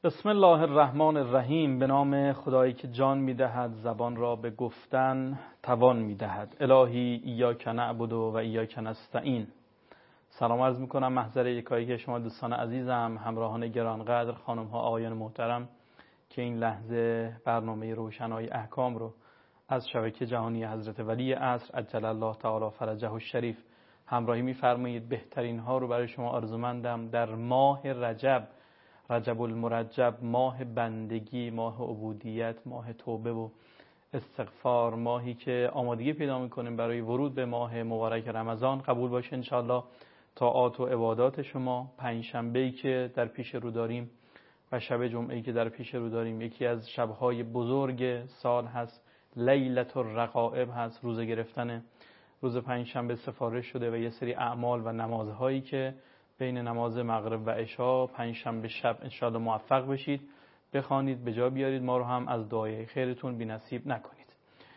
بسم الله الرحمن الرحیم. به نام خدایی که جان میدهد، زبان را به گفتن توان میدهد. الهی ایاک نعبد و ایاک نستعین. سلام عرض میکنم محضر یکایک شما دوستان عزیزم، همراهان گرانقدر، خانم ها، آقایان محترم که این لحظه برنامه روشنای احکام رو از شبکه جهانی حضرت ولی عصر عجل الله تعالی فرجه الشریف همراهی میفرمایید. بهترین ها رو برای شما آرزومندم در ماه رجب المرجب، ماه بندگی، ماه عبودیت، ماه توبه و استغفار، ماهی که آمادگی پیدا میکنیم برای ورود به ماه مبارک رمضان. قبول باشه انشاءالله طاعات و عبادات شما. پنجشنبه‌ای که در پیش رو داریم و شب جمعه‌ای که در پیش رو داریم یکی از شب‌های بزرگ سال هست، لیلة الرغائب هست، روزه گرفتن روز پنجشنبه سفارش شده و یه سری اعمال و نمازهایی که بین نماز مغرب و عشا پنجشنبه شب انشاءالله موفق بشید، بخوانید، به جا بیارید، ما رو هم از دعای خیرتون بی‌نصیب نکنید.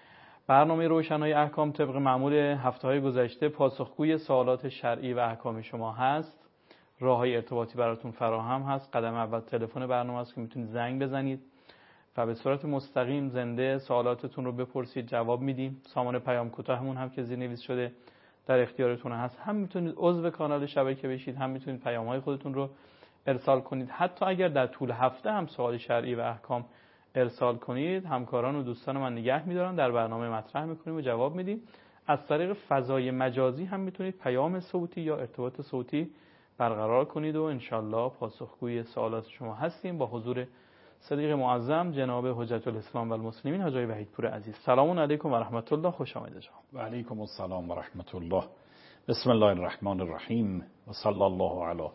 برنامه روشنای احکام طبق معمول هفته‌های گذشته پاسخگوی سوالات شرعی و احکام شما هست. راه‌های ارتباطی براتون فراهم هست. قدم اول تلفن برنامه است که میتونید زنگ بزنید و به صورت مستقیم زنده سوالاتتون رو بپرسید، جواب میدیم. سامان پیام کوتاهمون هم که زیرنویس شده در اختیارتون هست. هم میتونید عضو کانال شبکه بشید، هم میتونید پیام‌های خودتون رو ارسال کنید. حتی اگر در طول هفته هم سوال شرعی و احکام ارسال کنید، همکاران و دوستان من نگه می‌دارن، در برنامه مطرح می‌کنیم و جواب میدیم. از طریق فضای مجازی هم میتونید پیام صوتی یا ارتباط صوتی برقرار کنید و انشالله پاسخگوی سوالات شما هستیم با حضور صدیق معظم جناب حجت الاسلام و المسلمین حاج وحیدپور عزیز. سلام علیکم و رحمت الله. خوش آمدید جناب. و علیکم السلام و رحمت الله. بسم الله الرحمن الرحیم و صلی الله علی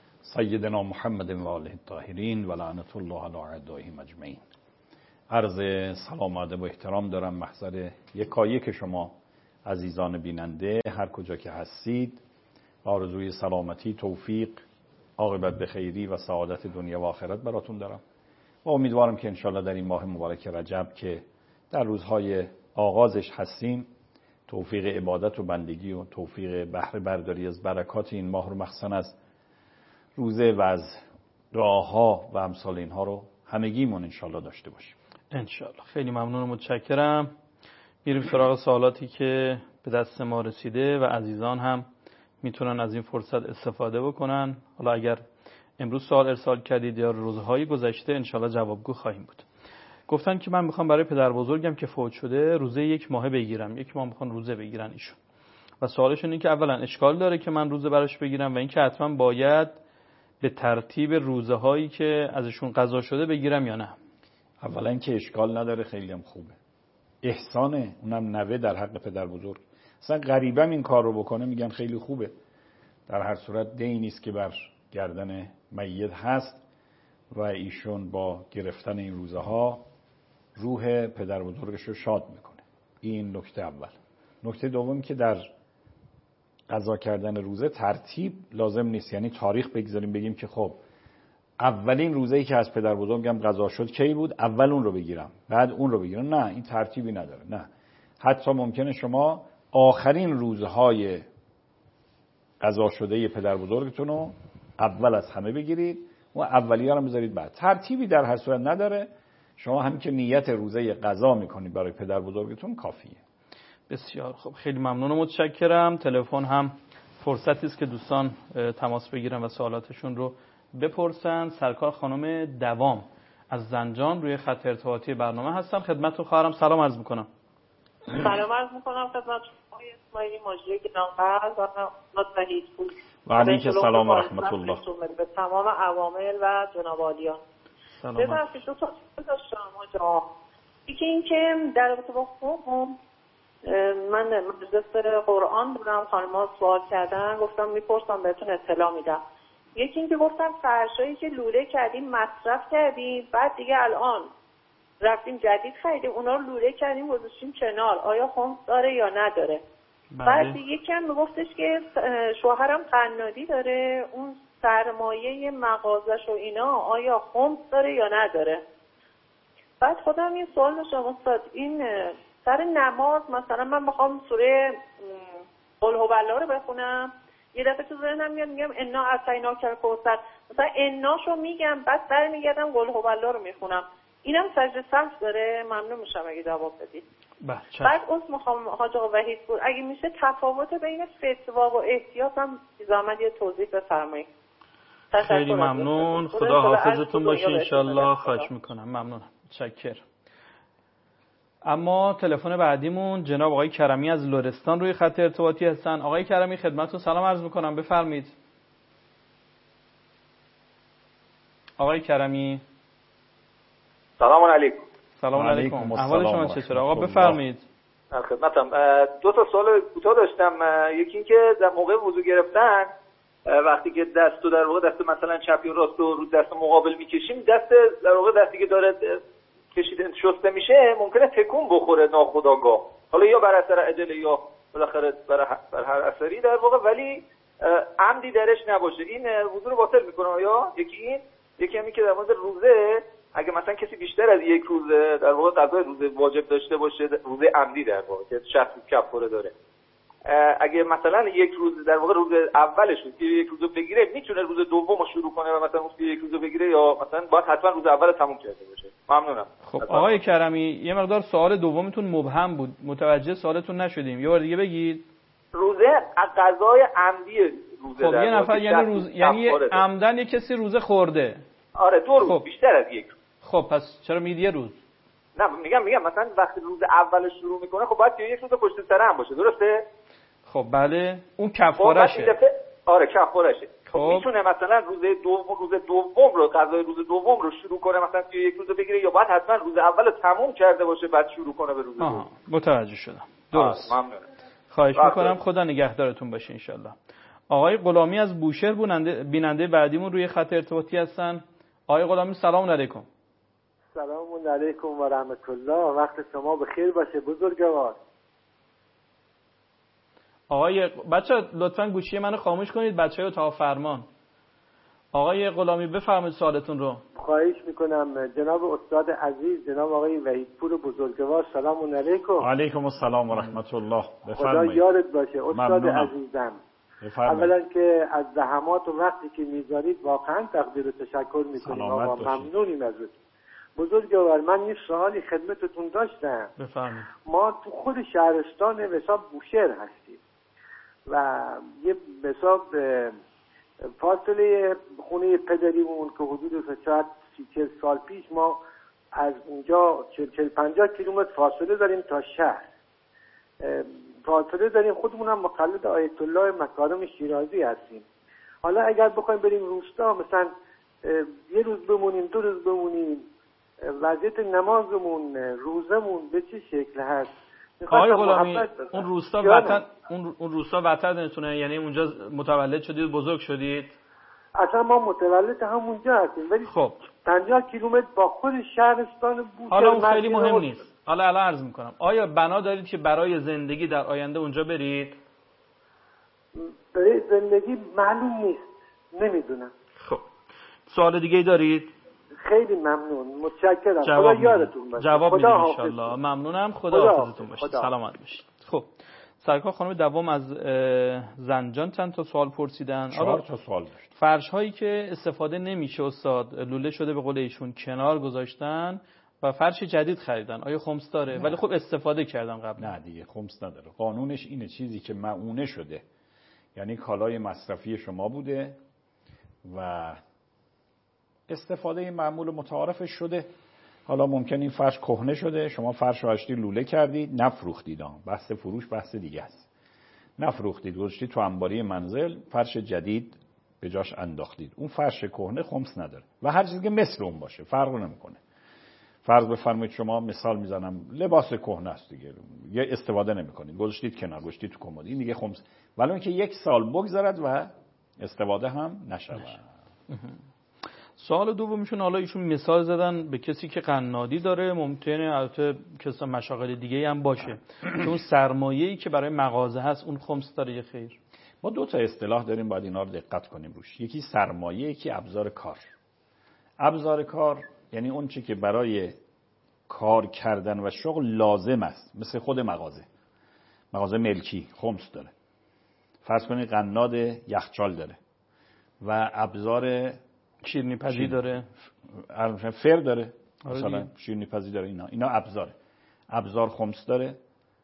سیدنا محمد و آله الطاهرین و لعنت الله علی اعدائهم اجمعین. عرض سلام و ادب و احترام دارم محضر یکایک شما عزیزان بیننده هر کجا که هستید. آرزوی سلامتی، توفیق، عاقبت به خیری و سعادت دنیا و آخرت براتون دارم و امیدوارم که انشالله در این ماه مبارک رجب که در روزهای آغازش هستیم توفیق عبادت و بندگی و توفیق بهره برداری از برکات این ماه رو مخصوصا از روزه و از دعاها و امثال اینها رو همگیمون انشالله داشته باشیم انشالله. خیلی ممنون و متشکرم. میریم سراغ سوالاتی که به دست ما رسیده و عزیزان هم میتونن از این فرصت استفاده بکنن. حالا اگر امروز سوال ارسال کردید یا روزهای گذشته انشالله جوابگو خواهیم بود. گفتن که من میخوام برای پدر بزرگم که فوت شده روزه 1 ماه بگیرم. 1 ماه میخوان روزه بگیرن ایشون و سوالشون این که اولا اشکال داره که من روزه براش بگیرم و این که حتما باید به ترتیب روزه هایی که ازشون قضا شده بگیرم یا نه؟ اولا که اشکال نداره، خیلی هم خوبه، احسانه، اونم نوه در حق پدر بزرگ. اصلا غریبم این کار رو بکنه میگن خیلی خوبه. در هر صورت دینی است که بر گردن میت هست و ایشون با گرفتن این روزه ها روح پدر بزرگش رو شاد میکنه. این نکته اول. نکته دوم که در قضا کردن روزه ترتیب لازم نیست، یعنی تاریخ بگذاریم بگیم که خب اولین روزه‌ای که از پدر بزرگم قضا شد کی بود، اول اون رو بگیرم بعد اون رو بگیرم. نه، این ترتیبی نداره. نه، حتی ممکنه شما آخرین روزهای قضا شده پدر بزرگتون رو اول از همه بگیرید و اولیه رو بذارید بعد. ترتیبی در هر صورت نداره. شما هم که نیت روزه قضا میکنید برای پدر بزرگتون کافیه. بسیار خب، خیلی ممنون و متشکرم. تلفن هم فرصتی است که دوستان تماس بگیرن و سوالاتشون رو بپرسن. سرکار خانم دوام از زنجان روی خط ارتباطی برنامه هستن. خدمت خواهرم سلام عرض میکنم. سلام عرض میکنم خدمت شما اسماعیلی ماجری گرانقدر و وحیدپور. و علیکم السلام و رحمت الله. به تمام عوامل و جناب عالیان. سلام. ببخشید دو تا سوال داشتم آقا. یکی این که در رابطه با خوابم من مجلس قرآن بودم، خانم‌ها سوال کردن، گفتم میپرسم بهتون اطلاع میدم. یکی این که گفتم فرشایی که لوله کردیم مصرف کردیم بعد دیگه الان رفتیم جدید خریدیم اونا رو لوله کردیم گذاشتیم کنار، آیا خمس داره یا نداره؟ بعد یکی هم میگفتش که شوهرم قنادی داره، اون سرمایه مغازش و اینا آیا خمس داره یا نداره؟ بعد خودم یه سوال داشتم استاد، این سر نماز مثلا من بخوام سوره قل هو الله رو بخونم یه دفعه تو ذهنم میاد میگم انا اعطیناک الکوثر، مثلا اناشو میگم بعد برمیگردم قل هو الله رو میخونم. اینم سجده سهو داره؟ ممنون میشم اگه جواب بدید. بعد میخوام حاج آقا وحید پور اگه میشه تفاوت بین فتوا و احتیاط هم زحمت یه توضیح بفرمایید. خیلی ممنون، خدا حافظتون باشه انشالله. خواهش میکنم، ممنونم، متشکرم. اما تلفن بعدیمون جناب آقای کرمی از لرستان روی خط ارتباطی هستن. آقای کرمی خدمتتون سلام عرض میکنم، بفرمایید. آقای کرمی سلام علیکم. سلام علیکم، احوال شما چطوره آقا؟ بفرمایید. خدمتم. دو تا سوال کوتاه داشتم. یکی این که در موقع وضو گرفتن وقتی که دستو در واقع دست مثلا چپ یا راست رو دست مقابل میکشیم، دست در واقع دستی که داره کشیده شسته میشه ممکنه تکون بخوره ناخودآگاه، حالا یا بر اثر عجله یا بالاخره بر هر اثری در واقع، ولی عمدی درش نباشه. این وضو رو باطل میکنه یا یکی همین که در مورد روزه اگه مثلا کسی بیشتر از یک روز در واقع غذای روزه واجب داشته باشه، روزه عمدی در واقع که شخصی کفاره داره، اگه مثلا یک روز در واقع روز اولش یک روزو بگیره میتونه روز دومو شروع کنه و مثلا اون یک روزو بگیره، یا مثلا باید حتما روز اول تموم کرده باشه؟ ممنونم. خب آقای کرمی یه مقدار سوال دومتون مبهم بود، متوجه سوالتون نشدیم، یه بار دیگه بگید. روزه غذای عمدی روزه. خب یه نفر یعنی عمدن یه کسی روزه خورده. آره 2 روز. خب. بیشتر از یک روز. خب پس چرا میگید یه روز؟ نه میگم مثلا وقتی روز اولش شروع میکنه خب باید یک روز پشت سر هم باشه، درسته؟ خب بله، اون کفارشه. آره کفارشه. خب میتونه مثلا روز دوم رو غذای روز دوم رو شروع کنه، مثلا یک روز بگیره، یا باید حتما روز اول تموم کرده باشه بعد شروع کنه به روز دوم؟ متوجه شدم. درست. ممنونم. خواهش میکنم، خدا نگهدارتون باشه انشالله. آقای غلامی از بوشهر بیننده بعدیمون روی خط ارتباطی هستن. آقای غلامی سلام علیکم. سلام علیکم و رحمت الله، وقت شما بخیر باشه بزرگوار. آقای بچه لطفاً گوشی منو خاموش کنید، بچه‌ها اتاق فرمان. آقای غلامی بفرمایید سوالتون رو. خواهش میکنم جناب استاد عزیز جناب آقای وحید پور بزرگوار، سلام علیکم. علیکم السلام و رحمت الله. خدا یادت باشه استاد عزیزم. اولا که از زحمات و وقتی که میذارید واقعا تقدیر و تشکر میکنیم، آقا ممنونیم ازت بزرگوار. من یه سوالی خدمتتون داشتم. بفرمایید. ما تو خود شهرستان حساب بوشهر هستیم و یه حساب فاصله خونه پدریمون که حدود شاید 30 سال پیش ما از اونجا 40-50 کیلومتر فاصله داریم تا شهر، فاصله داریم، خودمون هم مقلد آیت الله مکارم شیرازی هستیم. حالا اگر بخوایم بریم روستا مثلا یه روز بمونیم 2 روز بمونیم، وضعیت نمازمون روزمون به چه شکل هست؟ آقای غلامی اون روستا وطنتونه، یعنی اونجا متولد شدید بزرگ شدید؟ اصلا ما متولد همونجا هستیم، ولی خب 50 کیلومتر با خود شهرستان بوشهر. حالا اون خیلی مهم نیست. حالا الان عرض میکنم آیا بنا دارید که برای زندگی در آینده اونجا برید؟ برای زندگی معلوم نیست، نمیدونم. خب سوال دیگه دارید؟ خیلی ممنون، متشکرم. خدا یادتون باشه. جواب میدیم انشالله. ممنونم، خدا حافظتون باشه. سلامت باشید. خب سرکار خانم دوام از زنجان چند تا سوال پرسیدن. 4 تا سوال داشت. فرش هایی که استفاده نمیشه استاد، لوله شده به قول ایشون، کنار گذاشتن و فرش جدید خریدن، آیا خمس داره؟ ولی خب استفاده کردن قبل. نه دیگه خمس نداره. قانونش اینه چیزی که مؤونه شده، یعنی کالای مصرفی شما بوده و استفاده معمول متعارف شده، حالا ممکن این فرش کهنه شده، شما فرش رو اشتی لوله کردید نفروختید، بحث فروش بحث دیگه است، نفروختید گذاشتید تو انباری منزل، فرش جدید به جاش انداختید، اون فرش کهنه خمس نداره و هر چیزی که مثل اون باشه فرق نمیکنه. فرض بفرمایید شما مثال میزنم لباس کهنه است دیگه، یه استفاده نمیکنید گذاشتید کنار، گذاشتید تو کمد، این دیگه خمس، ولی اون که 1 سال بگذرد و استفاده هم نشه. سوال دومشون، حالا ایشون مثال زدن به کسی که قنادی داره، ممکنه البته کسا مشاغل دیگه هم باشه، چون سرمایه‌ای که برای مغازه هست اون خمس داره یا خیر؟ ما 2 تا اصطلاح داریم باید اینا رو دقت کنیم روش. یکی سرمایه، یکی ابزار کار. ابزار کار یعنی اون چی که برای کار کردن و شغل لازم است، مثل خود مغازه ملکی خمس داره. فرض کنید قناد یخچال داره و ابزار شیرینی پزی داره، فر داره، مثلا شیرینی پزی داره، اینا ابزار خمس داره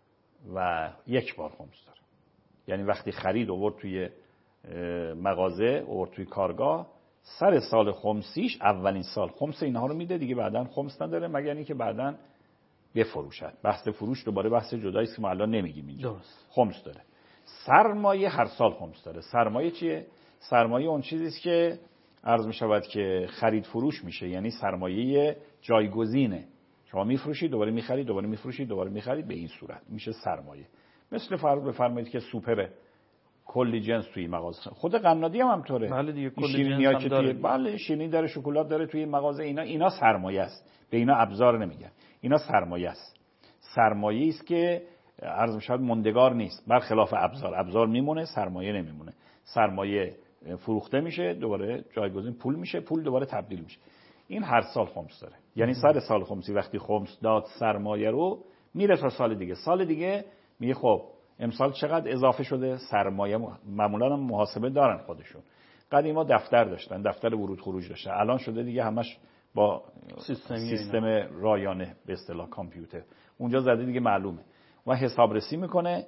و یک بار خمس داره. یعنی وقتی خرید آورد توی مغازه، آورد توی کارگاه، سر سال خمسیش اولین سال خمس اینها رو میده دیگه، بعداً خمس نداره مگر اینکه بعداً بفروشد. بحث فروش دوباره بحث جدایی است که ما الان نمیگیم اینجا. خمس داره. سرمایه هر سال خمس داره. سرمایه چیه؟ سرمایه اون چیزی است که عرض می شود که خرید فروش میشه، یعنی سرمایه جایگزینه. شما میفروشید دوباره میخرید، دوباره میفروشید دوباره میخرید، به این صورت میشه سرمایه. مثل فرض بفرمایید که سوپر کلی جنس توی مغازه، خود قنادی هم همطوره. بله دیگه، کلی شیرینی‌ها جنس که داره. بله شیرینی داره، شکلات داره توی مغازه، اینا سرمایه است. به اینا ابزار نمیگن، اینا سرمایه است. سرمایه است که عرض می‌شود موندگار نیست، برخلاف ابزار میمونه، سرمایه نمیمونه. سرمایه فروخته میشه، دوباره جایگزین پول میشه، پول دوباره تبدیل میشه. این هر سال خمس داره. یعنی سر سال خمسی وقتی خمس داد سرمایه رو، میره تا سال دیگه میگه خب امسال چقدر اضافه شده سرمایه. معمولا هم محاسبه دارن خودشون. قدیما دفتر داشتن، دفتر ورود خروج داشتن، الان شده دیگه همش با سیستم رایانه، به اصطلاح کامپیوتر. اونجا زده دیگه معلومه و حسابرسی میکنه.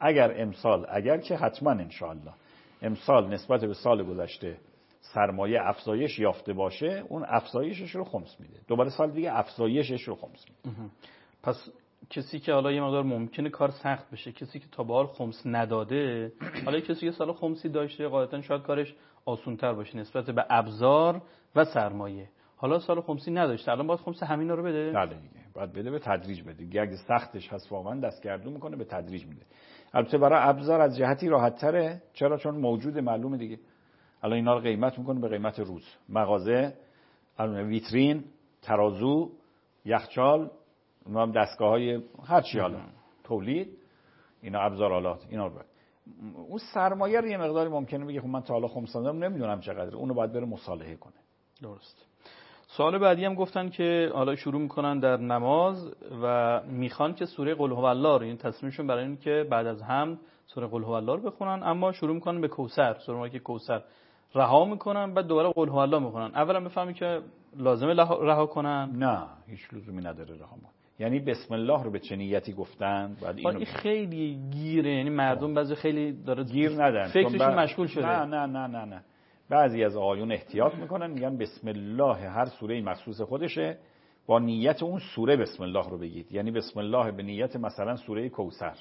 اگر که حتما انشاءالله امسال نسبت به سال گذشته سرمایه افزایش یافته باشه، اون افزایشش رو خمس میده، دوباره سال دیگه افزایشش رو خمس میده. پس کسی که حالا یه مقدار ممکنه کار سخت بشه، کسی که تا به حال خمس نداده، حالا کسی که سال خمسی داشته قاعدتا شاید کارش آسان‌تر باشه نسبت به ابزار و سرمایه. حالا سال خمسی نداشته، الان باید خمس همینا رو بده؟ بله دیگه، باید بده، به تدریج بده دیگه. اگه سختش هست واقعا دستگردو میکنه، به تدریج میده. البته برای ابزار از جهتی راحت تره، چرا؟ چون موجود معلومه دیگه. الان اینا رو قیمت میکنه به قیمت روز. مغازه، ویترین، ترازو، یخچال، ما هم دستگاه‌های هر چی حالا تولید، اینا ابزار آلات، اینا رو اون سرمایه رو یه مقداری ممکنه بگه خب من تا حالا خمس دادم نمیدونم چقدره، اونو باید بره مصالحه کنه. درست. سوال بعدی هم گفتن که حالا شروع میکنن در نماز و میخوان که سوره قل هو الله رو، این تصمیمشون برای این که بعد از هم سوره قل هو الله رو بخونن، اما شروع میکنن به کوثر، سوره که کوثر رها میکنن، بعد دوباره قل هو الله میخونن. اولا بفهمی که لازمه رها کنن؟ نه، هیچ لزومی نداره رها کنن. یعنی بسم الله رو به چه نیتی گفتن؟ بعد این خیلی گیره، یعنی مردم بعضی خیلی داره گیر ندن، فکرشون مشغول شده. نه. بعضی از آقایون احتیاط میکنن، میگن بسم الله هر سوره مخصوص خودشه، با نیت اون سوره بسم الله رو بگید. یعنی بسم الله به نیت مثلا سوره کوثر،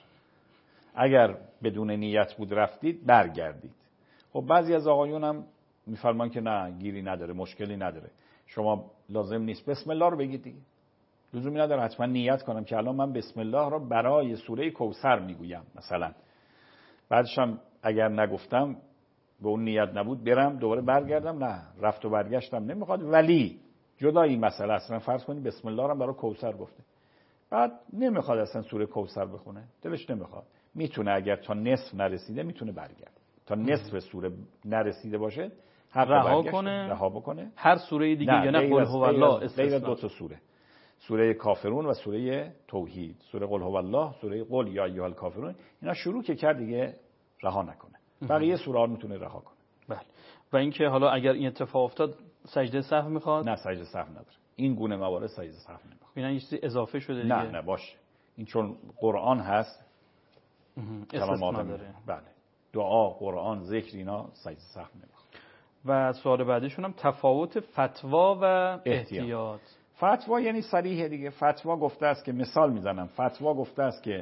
اگر بدون نیت بود رفتید برگردید. خب بعضی از آقایون هم میفرمان که نه، گیری نداره، مشکلی نداره، شما لازم نیست بسم الله رو بگید دیگه، لزومی نداره حتما نیت کنم که الان من بسم الله رو برای سوره کوثر میگویم مثلا. بعدش هم اگر نگفتم به اون نیت نبود برم دوباره برگردم، نه، رفت و برگشتم نمیخواد. ولی جدایی مسئله اصلا فرض کنید بسم الله رو برای کوثر گفته، بعد نمیخواد اصلا سوره کوثر بخونه، دلش نمیخواد، میتونه اگر تا نصف نرسیده میتونه برگرده، تا نصف سوره نرسیده باشه رها بکنه هر سوره دیگه، یا نه قل هو الله غیر دو تا سوره کافرون و سوره توحید. سوره قل هو الله، سوره قل یا ایها الکافرون، اینا شروع که کرد دیگه رها نکنه، بقیه سوره ها میتونه رها کنه. بله. و اینکه حالا اگر این اتفاق افتاد سجده سهو میخواد؟ نه، سجده سهو نداره. این گونه موارد سجده سهو نمیخواد. اینا یه چیزی اضافه شده دیگه؟ نه باشه، این چون قرآن هست استثنا داره. بله، دعا، قرآن، ذکر، اینا سجده سهو نمیخواد. و سوال بعدیشون هم تفاوت فتوا و احتیاط. فتوا یعنی صریحه دیگه. فتوا گفته است که، مثال میزنم، فتوا گفته است که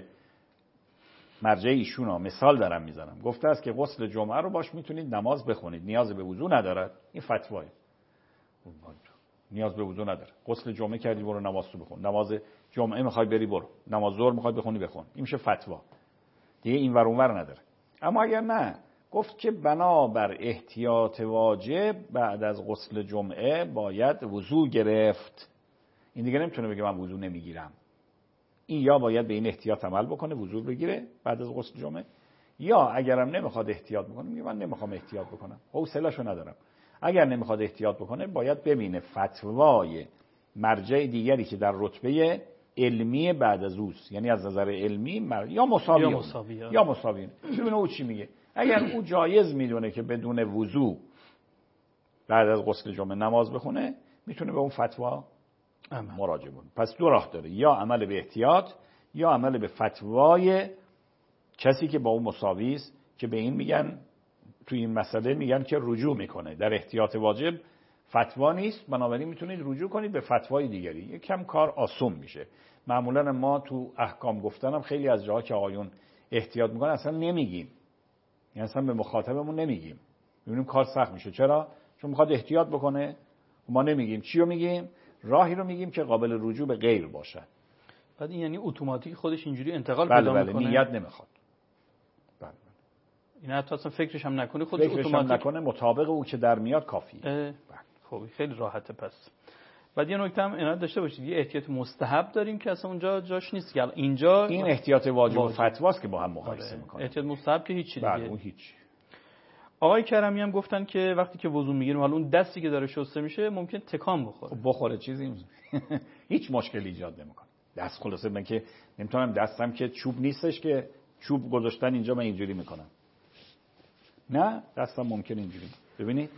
مرجع ایشون ها، مثال دارم میزنم، گفته است که غسل جمعه رو باش میتونید نماز بخونید، نیاز به وضو ندارد. این فتواه، نیاز به وضو نداره، غسل جمعه کردی برو نماز رو بخون، نماز جمعه میخوای بری برو، نماز ظهر میخوای بخونی بخون، این میشه فتوا دیگه، این ور اون ور نداره. اما اگر نه، گفت که بنابر احتیاط واجب بعد از غسل جمعه باید وضو گرفت، این دیگه نمیتونه بگه من وضو نمیگیرم. این یا باید به این احتیاط عمل بکنه، وضو بگیره بعد از غسل جمعه، یا اگرم نمیخواد احتیاط بکنه، میگه من نمیخوام احتیاط بکنم، حوصله‌شو ندارم. اگر نمیخواد احتیاط بکنه باید ببینه فتوای مرجع دیگری که در رتبه علمی بعد از اوست، یعنی از نظر علمی یا مساوی یا مساوی، ببینه او چی میگه. اگر او جایز میدونه که بدون وضو بعد از غسل جمعه نماز بخونه، میتونه به اون فتوا مراجعه کنه. پس دو راه داره، یا عمل به احتیاط یا عمل به فتوای کسی که با اون مساوی است، که به این میگن توی این مسئله میگن که رجوع میکنه. در احتیاط واجب فتوا نیست، بنابراین میتونید رجوع کنید به فتوای دیگری. یکم کار آسون میشه. معمولا ما تو احکام گفتنم خیلی از جاها که آقایون احتیاط میکنن اصلا نمیگیم، یعنی اصلا به مخاطبمون نمیگیم، میبینیم کار سخت میشه. چرا؟ چون میخواد احتیاط بکنه. ما نمیگیم. چی رو میگیم؟ راهی رو میگیم که قابل رجوع به غیر باشه. بعد این یعنی اتوماتیک خودش اینجوری انتقال بله پیدا بله میکنه. نیت نمیخواد. بله. این حتی اصلا فکرش هم نکنه، خودش فکرش اتوماتیک هم نکنه، مطابق او که در میاد کافیه. بله. خب خیلی راحته. پس بعد یه نکته هم عنایت داشته باشید، یه احتیاط مستحب داریم که اصلا اونجا جاش نیست. که اینجا این احتیاط واجب و فتواست که با هم مقایسه میکنه. احتیاط مستحب که هیچ چیزی دیگه. بله اون هیچ. آقای کرمی هم گفتن که وقتی که وضو میگیریم، حالا اون دستی که داره شسته میشه ممکن تکان بخوره چیزی هیچ مشکلی ایجاد نمیکنه. دست خلاصه من که نمیتونم، دستم که چوب نیستش که چوب گذاشتن اینجا من اینجوری میکنم. نه دستم ممکن اینجوری. ببینید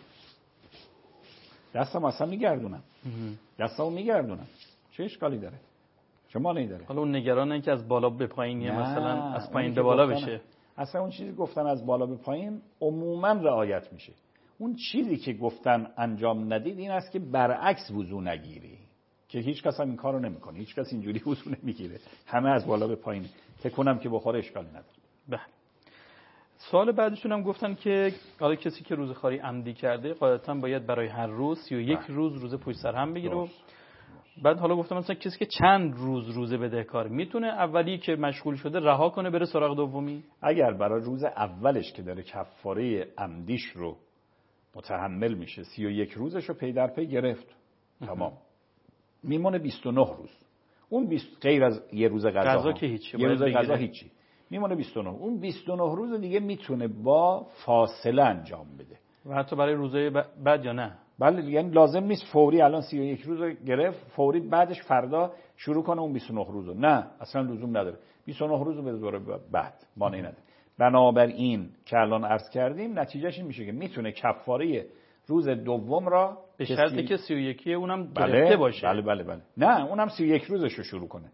دستم اصلا میگردونم. دستمو میگردونم. چه اشکالی داره؟ چه مانعی داره؟ حالا اون نگرانه که از بالا به پایین، مثلا از پایین به بالا بشه. اصلا اون چیزی گفتن از بالا به پایین عموما رعایت میشه. اون چیزی که گفتن انجام ندید این است که برعکس وضو نگیری، که هیچ کس هم این کارو نمیکنه. هیچ کس اینجوری وضو نمیگیره، همه از بالا به پایین. تکونم که بخوره اشکالی نداره. بله. سوال بعدشون هم گفتن که حالا کسی که روزخواری عمدی کرده قاعدتاً باید برای هر روز 31 روز پشت سر هم بگیره. بعد حالا گفتم مثلا کسی که چند روز بدهکار میتونه اولی که مشغول شده رها کنه بره سراغ دومی؟ اگر برای روز اولش که داره کفاره عمدیش رو متحمل میشه 31 روزش رو پی در پی گرفت، تمام، میمونه 29 روز. اون 20 غیر از یه روز غذا که هیچی، یه روز غذا هیچی، میمونه 29. اون 29 روز دیگه میتونه با فاصله انجام بده. و حتی برای روزهای بعد یا نه؟ بله، یعنی لازم نیست فوری الان 31 روز رو گرفت فوری بعدش فردا شروع کنه اون 29 روز رو. نه اصلا لزوم نداره. 29 روز رو بذاره بعد، مانعی نداره. بنابراین که الان عرض کردیم نتیجهش این میشه که میتونه کفاره روز دوم را به شرطی که 31 اونم گرفته باشه. بله. نه اونم 31 روزش رو شروع کنه.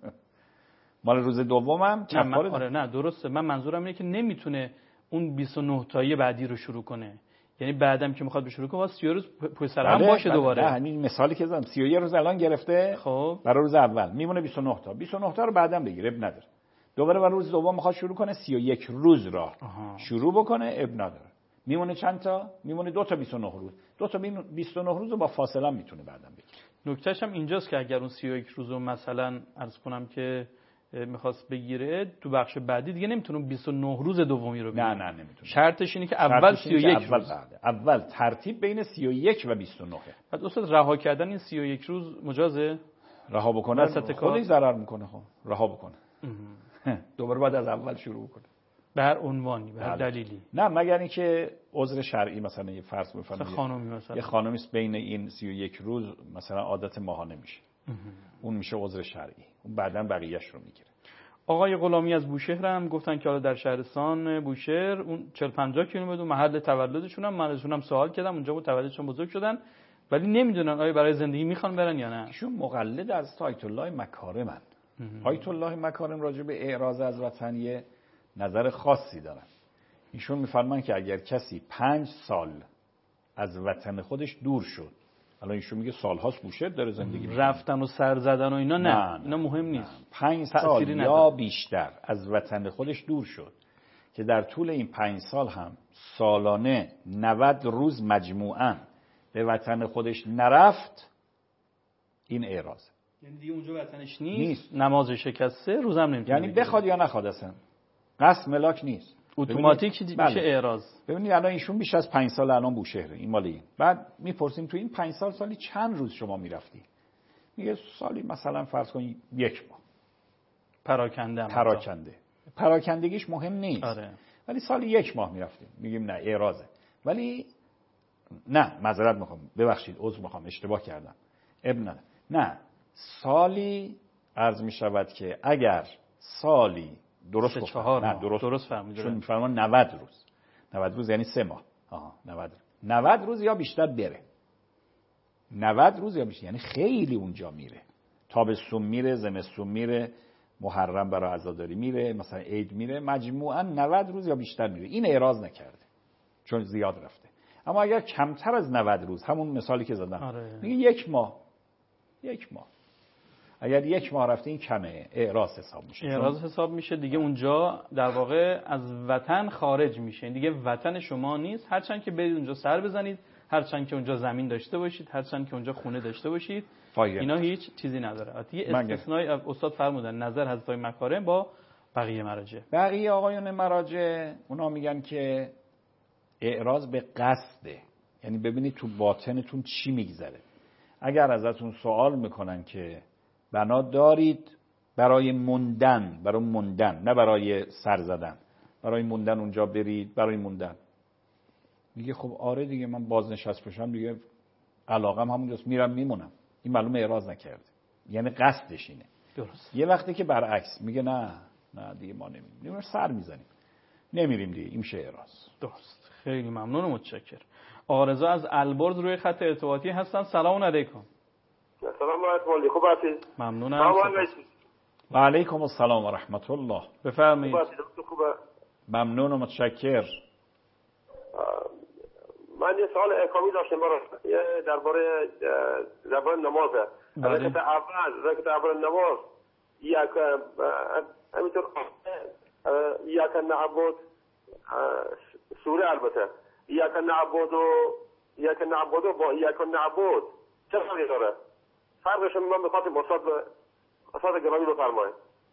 مال روز دومم کفاره. نه درسته. من منظورم اینه که نمیتونه اون 29 تایی بعدی رو شروع کنه. یعنی بعدم که میخواد به شروع کنه 30 روز پشت سر هم باشه دوباره. نه همین مثالی که زدم 31 روز الان گرفته، خب برای روز اول میمونه 29 تا. 29 تا رو بعدم بگیره اب نداره. دوباره برای روز دوم میخواد شروع کنه 31 روز را شروع بکنه، اب نداره. میمونه چند تا؟ میمونه 2 تا 29 روز. 2 تا 29 روز رو با فاصله میتونه بعدم بگیره. نکتهش هم اینجاست که اگر اون 31 روز رو مثلا عرض کنم که میخواست بگیره تو بخش بعدی دیگه نمیتونه 29 روز دومی رو بگیره. نه نمیتونه. شرطش اینه که اول 31 روز. اول ترتیب بین 31 و 29. بعد استاد رها کردن این 31 روز مجازه؟ رها بکنه خودش ضرر میکنه. خب رها بکنه. دوباره بعد از اول شروع کنه. به هر عنوانی، به هر دلیلی. نه مگر اینکه عذر شرعی، مثلا یه فرض بفرمایید خانمی مثلا یه خانمی است بین این 31 روز مثلا عادت ماهانه میشه. اون میشه عذر شرعی. اون بعداً بقیه‌اش رو میگیره. آقای غلامی از بوشهر هم گفتن که حالا در شهرستان بوشهر اون 40-50 کیلومتر محل تولدشون هم من ازشون هم سوال کردم، اونجا متولدشون بزرگ شدن ولی نمیدونن آیا برای زندگی میخوان برن یا نه. ایشون مقلد از آیت الله مکارمن. آیت الله مکارم راجع به اعراض از وطن یه نظر خاصی دارن. ایشون میفرمان که اگر کسی 5 سال از وطن خودش دور شد، الان ایشون میگه سالهاست بوشهر داره زندگی میکنه، رفتن و سر زدن و اینا نه اینا مهم نیست. 5 سال یا بیشتر از وطن خودش دور شد که در طول این 5 سال هم سالانه 90 روز مجموعاً به وطن خودش نرفت، این اعراض. یعنی دیگه اونجا وطنش نیست. نماز شکسته، روزم نمیتونه. یعنی بخواد یا نخواد اصلا قصد ملاک نیست. اتوماتیک میشه اعراض. ببینید الان ایشون بیش از 5 سال الان بوشهره، این مال این. بعد میپرسیم تو این 5 سال سالی چند روز شما میرفتی؟ میگه سالی مثلا فرض کن 1 ماه. پراکندگیش مهم نیست. آره. ولی سالی 1 ماه میرفتیم. میگیم نه اعراضه. ولی نه معذرت میخوام، ببخشید عذر میخوام اشتباه کردم. ابن نه سالی عرض میشود که اگر سالی درست گفتم، نه درست فهمیدم، چون میفرمان 90 روز 90 روز یعنی 3 ماه. 90 روز یا بیشتر بره. 90 روز یا بیشتر، یعنی خیلی اونجا میره. تابستون میره، زمستون میره، محرم برای عزاداری میره، مثلا عید میره، مجموعاً 90 روز یا بیشتر میره. این اعراض نکرده چون زیاد رفته. اما اگر کمتر از 90 روز، همون مثالی که زدم، میگه 1 ماه. اگر 1 ماه رفته این کمه، اعراض حساب میشه. اعراض حساب میشه دیگه. اونجا در واقع از وطن خارج میشه، دیگه وطن شما نیست. هرچند که برید اونجا سر بزنید، هرچند که اونجا زمین داشته باشید، هرچند که اونجا خونه داشته باشید، اینا هیچ چیزی نداره. یه استثنای استاد فرمودن نظر حضرت مکارم با بقیه مراجع. بقیه آقایون مراجع اونا میگن که اعراض به قصده، یعنی ببینید تو باطنتون چی میگذره. اگر ازتون سوال میکنن که بنا دارید برای موندن، نه برای سر زدن، برای موندن اونجا برید، برای موندن، میگه خب آره دیگه، من بازنشست بشم دیگه علاقم همونجاست، میرم میمونم. این معلومه اعراض نکرده، یعنی قصدش اینه. درست. یه وقتی که برعکس میگه نه دیگه ما نمیریم، سر میزنیم، نمیریم دیگه، این میشه اعراض. درست. خیلی ممنون و متشکر. آرزو از البرز روی خط ارتباطی هستن. سلام علیکم. سلام علیکم. خوب هستید؟ ممنونم. و علیکم السلام و رحمت الله. بفرمایید. خوبه. ممنون و متشکر. من یه سوال احکامی داشتم درباره نمازه. رکعت اول نماز همینطور ایاک نعبد سوره، البته ایاک نعبد و با ایاک نعبد چه فرقی داره؟ فرقش من میخوام استاد گرامی بفرمایید.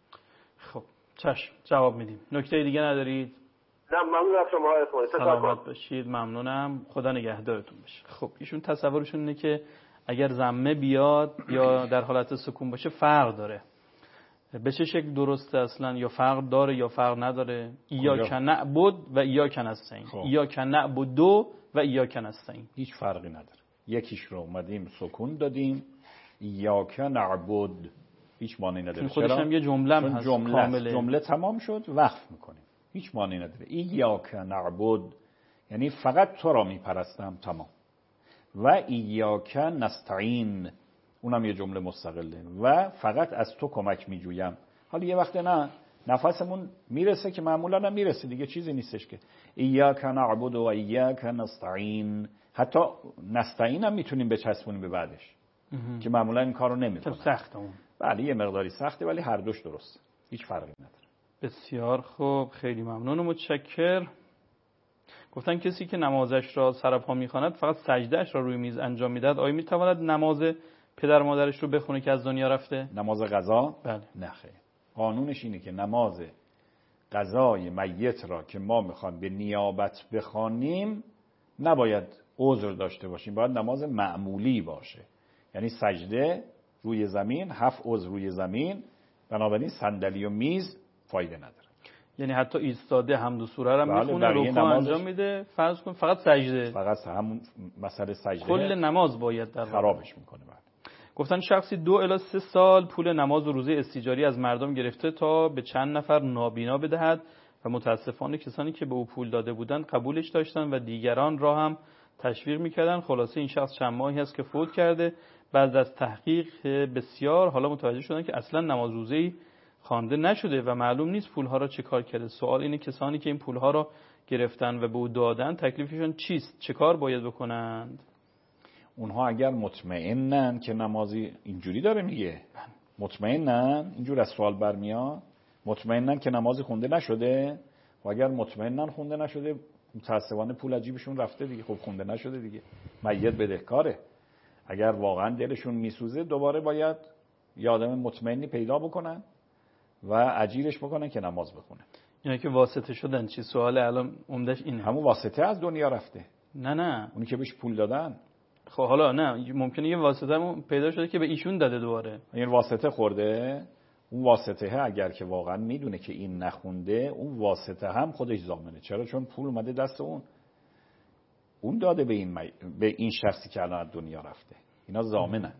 خب چشم، جواب میدیم. نکته دیگه ندارید؟ نه ممنون از شما. سلامت باشید. ممنونم. خدا نگهدارتون باشه. خب ایشون تصورشون اینه که اگر ضمه بیاد یا در حالت سکون باشه فرق داره. به چه شکل درسته اصلا؟ یا فرق داره یا فرق نداره؟ ایاک نعبد و ایاک نستعین. ایاک نعبد و ایاک نستعین. هیچ فرقی نداره. یکیش رو اومدیم سکون دادیم، ایاک نعبد، هیچ معنی نداره. خودش هم یه جمله هست کامله. جمله تمام شد وقف میکنیم، هیچ معنی نداره. ایاک نعبد یعنی فقط تو را میپرستم، تمام. و ایاک نستعین اونم یه جمله مستقله، و فقط از تو کمک میجویم. حالا یه وقت نه نفسمون میرسه که معمولا هم میرسه دیگه، چیزی نیستش که ایاک نعبد و ایاک نستعین. حتی نستعین هم میتونیم بچسبونیم به بعدش که معمولا این کارو نمیکنه. سخته اون. بله یه مقداری سخته ولی هر دوش درسته، هیچ فرقی نداره. بسیار خوب، خیلی ممنون و متشکر. گفتن کسی که نمازش را سرپا میخواند فقط سجدهش را روی میز انجام میدهد، آیا میتواند نماز پدر مادرش رو بخونه که از دنیا رفته؟ نماز قضا؟ بله. نه خیر. قانونش اینه که نماز قضای میت را که ما میخوایم به نیابت بخوانیم نباید عذر داشته باشیم، باید نماز معمولی باشه. یعنی سجده روی زمین، 7 عضو روی زمین، بنابراین صندلی و میز فایده نداره. یعنی حتی ایستاده حمد و سوره را میخونه، رکوع انجام میده، فرض کن فقط سجده، فقط همون مسئله سجده کل نماز باید در خرابش میکنه. گفتن شخصی 2 الی 3 سال پول نماز و روزه استیجاری از مردم گرفته تا به چند نفر نابینا بدهد و متاسفانه کسانی که به او پول داده بودند قبولش داشتن و دیگران را هم تشویق میکردن. خلاصه این شخص چند ماهی است که فوت کرده. بعد از تحقیق بسیار حالا متوجه شدن که اصلا نماز روزه‌ای خوانده نشده و معلوم نیست پولها را چه کار کرده. سوال اینه کسانی که این پولها را گرفتن و به او دادن تکلیفشون چیست؟ چه کار باید بکنند؟ اونها اگر مطمئنن که نمازی اینجوری داره میگه، مطمئنن، اینجور از سوال برمیاد، مطمئنن که نمازی خونده نشده، و اگر مطمئنن خونده نشده متاسفانه پول عجیبشون رفته دیگه. خب خونده نشده دیگه، میت بدهکاره. اگر واقعا دلشون میسوزه دوباره باید یه آدم مطمئنی پیدا بکنن و اجیرش بکنن که نماز بخونه. یعنی که واسطه شدن چی؟ سوال الان عمدش اینه. همون واسطه از دنیا رفته. نه اونی که بهش پول دادن. خب حالا نه، ممکنه یه واسطه پیدا شده که به ایشون داده دوباره. این واسطه خورده. اون واسطه اگر که واقعا میدونه که این نخونده، اون واسطه هم خودش ضامنه. چرا؟ چون پول اومده دست اون داده به این شخصی که الان از دنیا رفته. اینا ضامنن.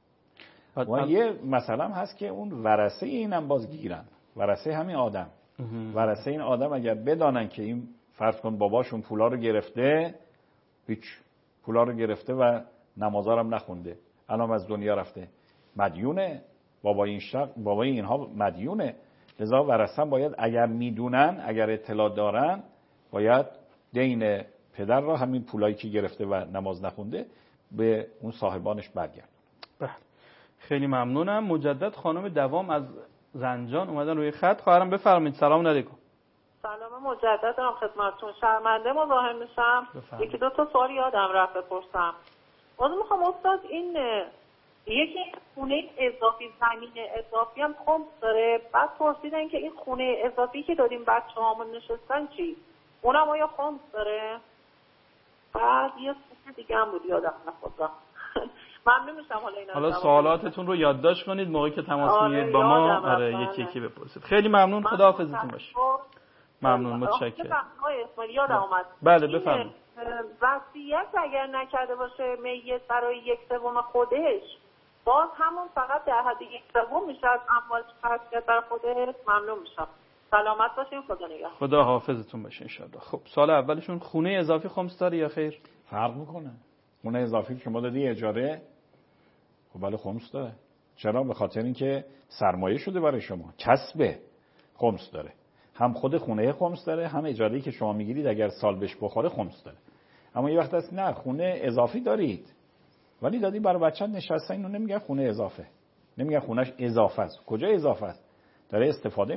و یه مثلا هست که اون ورثه اینم باز گیرن، ورثه همین آدم. ورثه این آدم اگر بدانن که این فرض کن باباشون پولا رو گرفته، هیچ، پولا رو گرفته و نمازا هم نخونده، الان از دنیا رفته، مدیونه، بابای اینها مدیونه. لذا ورثه باید اگر میدونن، اگر اطلاع دارن، باید دین پدر را، همین پولایی که گرفته و نماز نخونده، به اون صاحبانش برگردن. بله، خیلی ممنونم. مجدد خانم دوام از زنجان اومدن روی خط. خواهرم بفرمایید. سلام علیکم. سلام مجدد دارم خدمتتون. شرمنده مزاحم میشم، یکی دو تا سوال یادم رفت بپرسم. من میخوام استاد این یکی خونه اضافی، زمین اضافی هم خمس داره، بعد پرسیدن که این خونه اضافی که داریم بچه‌هامون نشستن چی؟ اونم آیا خمس داره؟ بعد یه سوال دیگه هم بود یادم رفت. ممنون میشم حالا سوالاتتون رو یادداشت کنید موقعی که تماس میگیرید با ما. یکی یکی بپرسید. خیلی ممنون. خداحافظتون باشه. ممنون، متشکرم. یادم اومد. بله بفرمایید. وصیت اگر نکرده باشه میت برای 1/3 خودش، باز همون فقط در حد 1/3 میشه از اموالش خرج کرد برای خودش. ممنون میشم. سلامت باشین. خدا نگهدار. خدا حافظتون باشه ان شاءالله. خب سوال اولشون خونه اضافی خمس داره یا خیر؟ فرق میکنه. خونه اضافی که شما دادی اجاره، خب بله خمس داره. چرا؟ به خاطر اینکه سرمایه شده برای شما، کسب خمس داره. هم خود خونه خمس داره، هم اجاره‌ای که شما میگیرید اگر سال بهش بخوره خمس داره. اما یه وقت هست نه خونه اضافی دارید ولی دادی برای بچه‌ت نشسته، اینو نمیگن خونه اضافه، نمیگن خونه‌اش اضافه است. کجا اضافه است؟ داره استفاده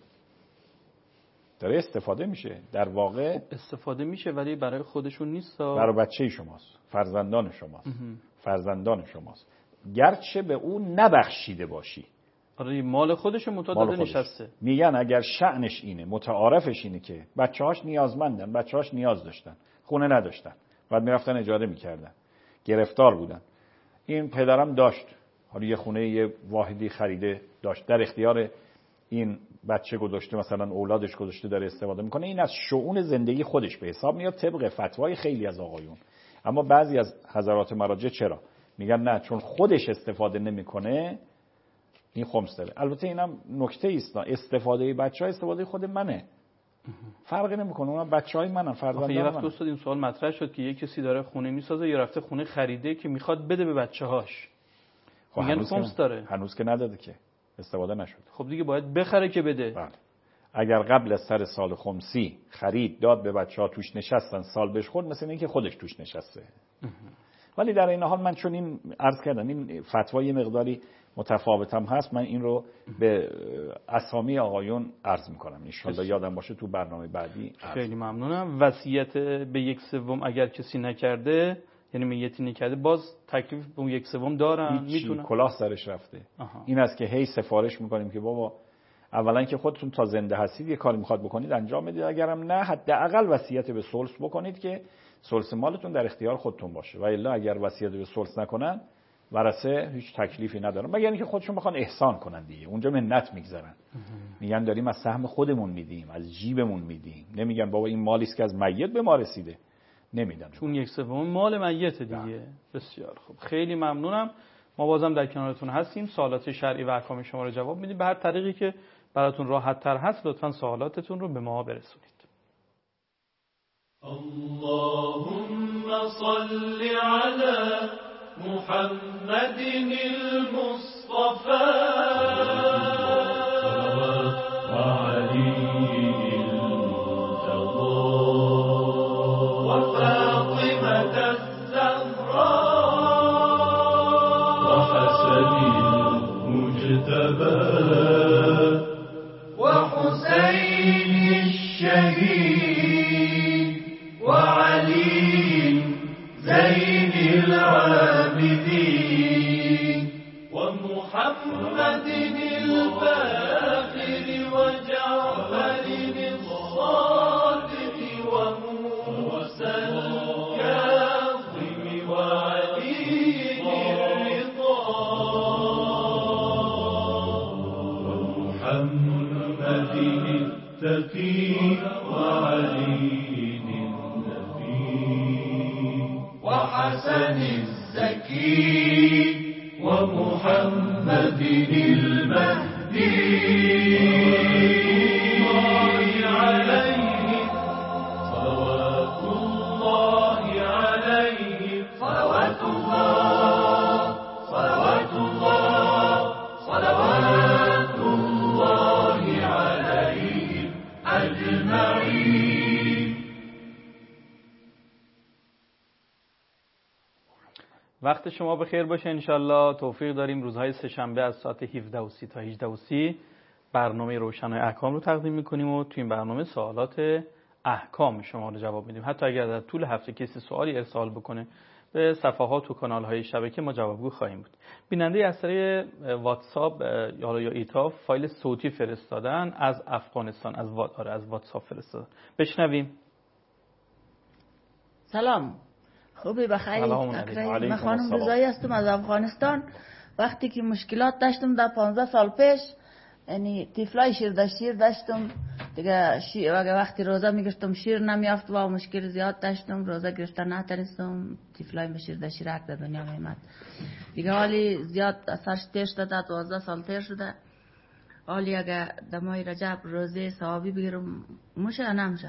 میشه. در واقع استفاده میشه ولی برای خودشون نیست، برای بچه شماست، فرزندان شماست. گرچه به اون نبخشیده باشی. آره مال خودش متعادل نشسته. میگن اگر شأنش اینه، متعارفش اینه که بچه‌هاش نیازمندن، بچه‌هاش نیاز داشتن، خونه نداشتن، بعد میرفتن اجاره میکردن، گرفتار بودن. این پدرم داشت، حالا یه خونه یه واحدی خریده داشت، در اختیار این بچه گذاشته، مثلا اولادش گذاشته، داره استفاده میکنه. این از شؤون زندگی خودش به حساب میاد طبق فتوای خیلی از آقایون. اما بعضی از حضرات مراجع چرا میگن نه، چون خودش استفاده نمیکنه این خمس داره. البته اینم نکته است، استفاده بچه‌ها استفاده خود منه، فرقی نمیکنه، اونم بچه‌های منن، فرزندان منن. یه وقت استاد این سوال مطرح شد که یه کسی داره خونه میسازه یا رفته خونه خریده که میخواد بده به بچه‌هاش، میگن خمس داره. هنوز که نداده، که استفاده نشد. خب دیگه باید بخره که بده. بله. اگر قبل از سر سال خمسی خرید داد به بچه‌ها، توش نشستن، سال بهش خورد، مثل اینکه خودش توش نشسته. ولی در این حال من چون این عرض کردم این فتوای مقداری متفاوتم هست، من این رو به اسامی آقایون عرض میکنم، ان شاءالله یادم باشه تو برنامه بعدی. خیلی ممنونم. وصیت به 1/3 اگر کسی نکرده، یعنی میتی نکرده، باز تکلیف به 1/3 دارن، میتونن. کلاه سرش رفته. این است که هی سفارش میکنیم که بابا اولا که خودتون تا زنده هستید یه کاری میخواد بکنید انجام بدید، اگرم نه حداقل وصیت به ثلث بکنید که ثلث مالتون در اختیار خودتون باشه، و الا اگر وصیت به ثلث نکنن ورثه هیچ تکلیفی ندارن، مگر اینکه خودشون بخوان احسان کنن دیگه، اونجا منت میگذارن، میگن داریم از سهم خودمون میدیم، از جیبمون میدیم، نمیگن بابا این مالی است که از میت به ما رسیده، نمیدن، چون 1/3 مال میت دیگه. بسیار خوب، خیلی ممنونم. ما بازم در کنارتون هستیم، سوالات شرعی و احکام شما رو جواب میدیم به هر طریقی که براتون راحت تر هست. لطفاً سوالاتتون رو به ما برسونید. اللهم صل على محمد المصطفى وعلي المرتضى وفاطمة الزهراء وحسن المجتبى وحسين الشهيد وعلي زين العابدين ومحمد الباقر وجعفر الصادق وموسى الكاظم وعلي الرضا ومحمد التقي وعلي وحسن الزكي ومحمد المهدي الله عليه وقت شما بخیر باشه انشالله. توفیق داریم روزهای سه‌شنبه از ساعت 17:30 تا 18:30 برنامه روشنای احکام رو تقدیم میکنیم و تو این برنامه سوالات احکام شما رو جواب میدیم. حتی اگر در طول هفته کسی سوالی ارسال بکنه به صفحات و کانال‌های شبکه ما جوابگو خواهیم بود. بیننده از طریق واتساپ یا ایتا فایل صوتی فرستادن از افغانستان، از واتساپ فرستادن. بشنویم. سلام، خوبی بخیر؟ من خانم رضایی هستم از افغانستان. وقتی که مشکلات داشتم در 15 سال پیش، یعنی تیفلای شیر داشتم دیگه، وقتی روزه میگشتم شیر نمیافت و مشکل زیاد داشتم، روزه گرفتن نتونستم، تیفلای شیر در دنیا میمد دیگه. حالی زیاد اثرش تیر شده، 12 سال تیر شده. حالی اگه در ماه رجب روزه ثوابی بگیرم میشه نمیشه؟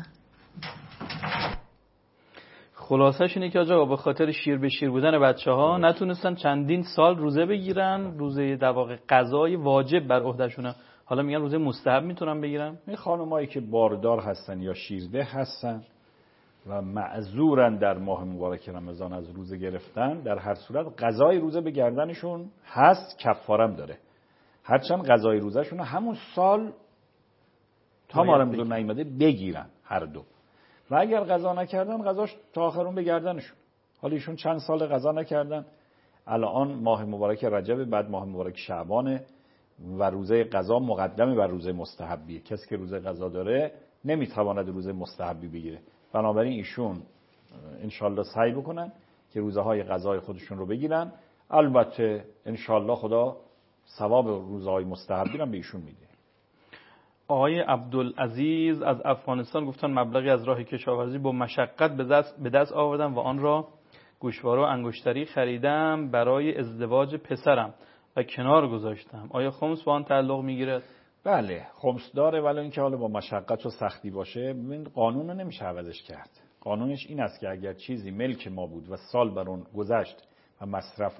خلاصش اینه که آقا به خاطر شیر به شیر بودن بچه‌ها نتونستن چندین سال روزه بگیرن، روزه در واقع قضای واجب بر عهدهشونه. حالا میگن روزه مستحب میتونن بگیرن. این خانمایی که باردار هستن یا شیرده هستن و معذورن در ماه مبارک رمضان از روزه گرفتن، در هر صورت قضای روزه به گردنشون هست، کفارم داره. هرچند قضای روزهشون همون سال تا ما رمضان نیامده بگیرن هر دو، و اگر قضا نکردن قضاش تا آخرون به گردنشون. حالا ایشون چند سال قضا نکردن، الان ماه مبارک رجب، بعد ماه مبارک شعبانه و روزه قضا مقدمه بر روزه مستحبیه. کسی که روزه قضا داره نمیتواند روزه مستحبی بگیره، بنابراین ایشون انشالله سعی بکنن که روزه های قضای خودشون رو بگیرن. البته انشالله خدا ثواب روزه های مستحبی رو به ایشون میده. آقای عبدالعزیز از افغانستان گفتن مبلغی از راه کشاورزی با مشقت به دست آوردم و آن را گوشواره و انگشتری خریدم برای ازدواج پسرم و کنار گذاشتم. آیا خمس با آن تعلق میگیرد؟ بله خمس داره، ولی اینکه حالا با مشقت و سختی باشه، این قانون رو نمیشه عوضش کرد. قانونش این است که اگر چیزی ملک ما بود و سال بر اون گذشت و مصرف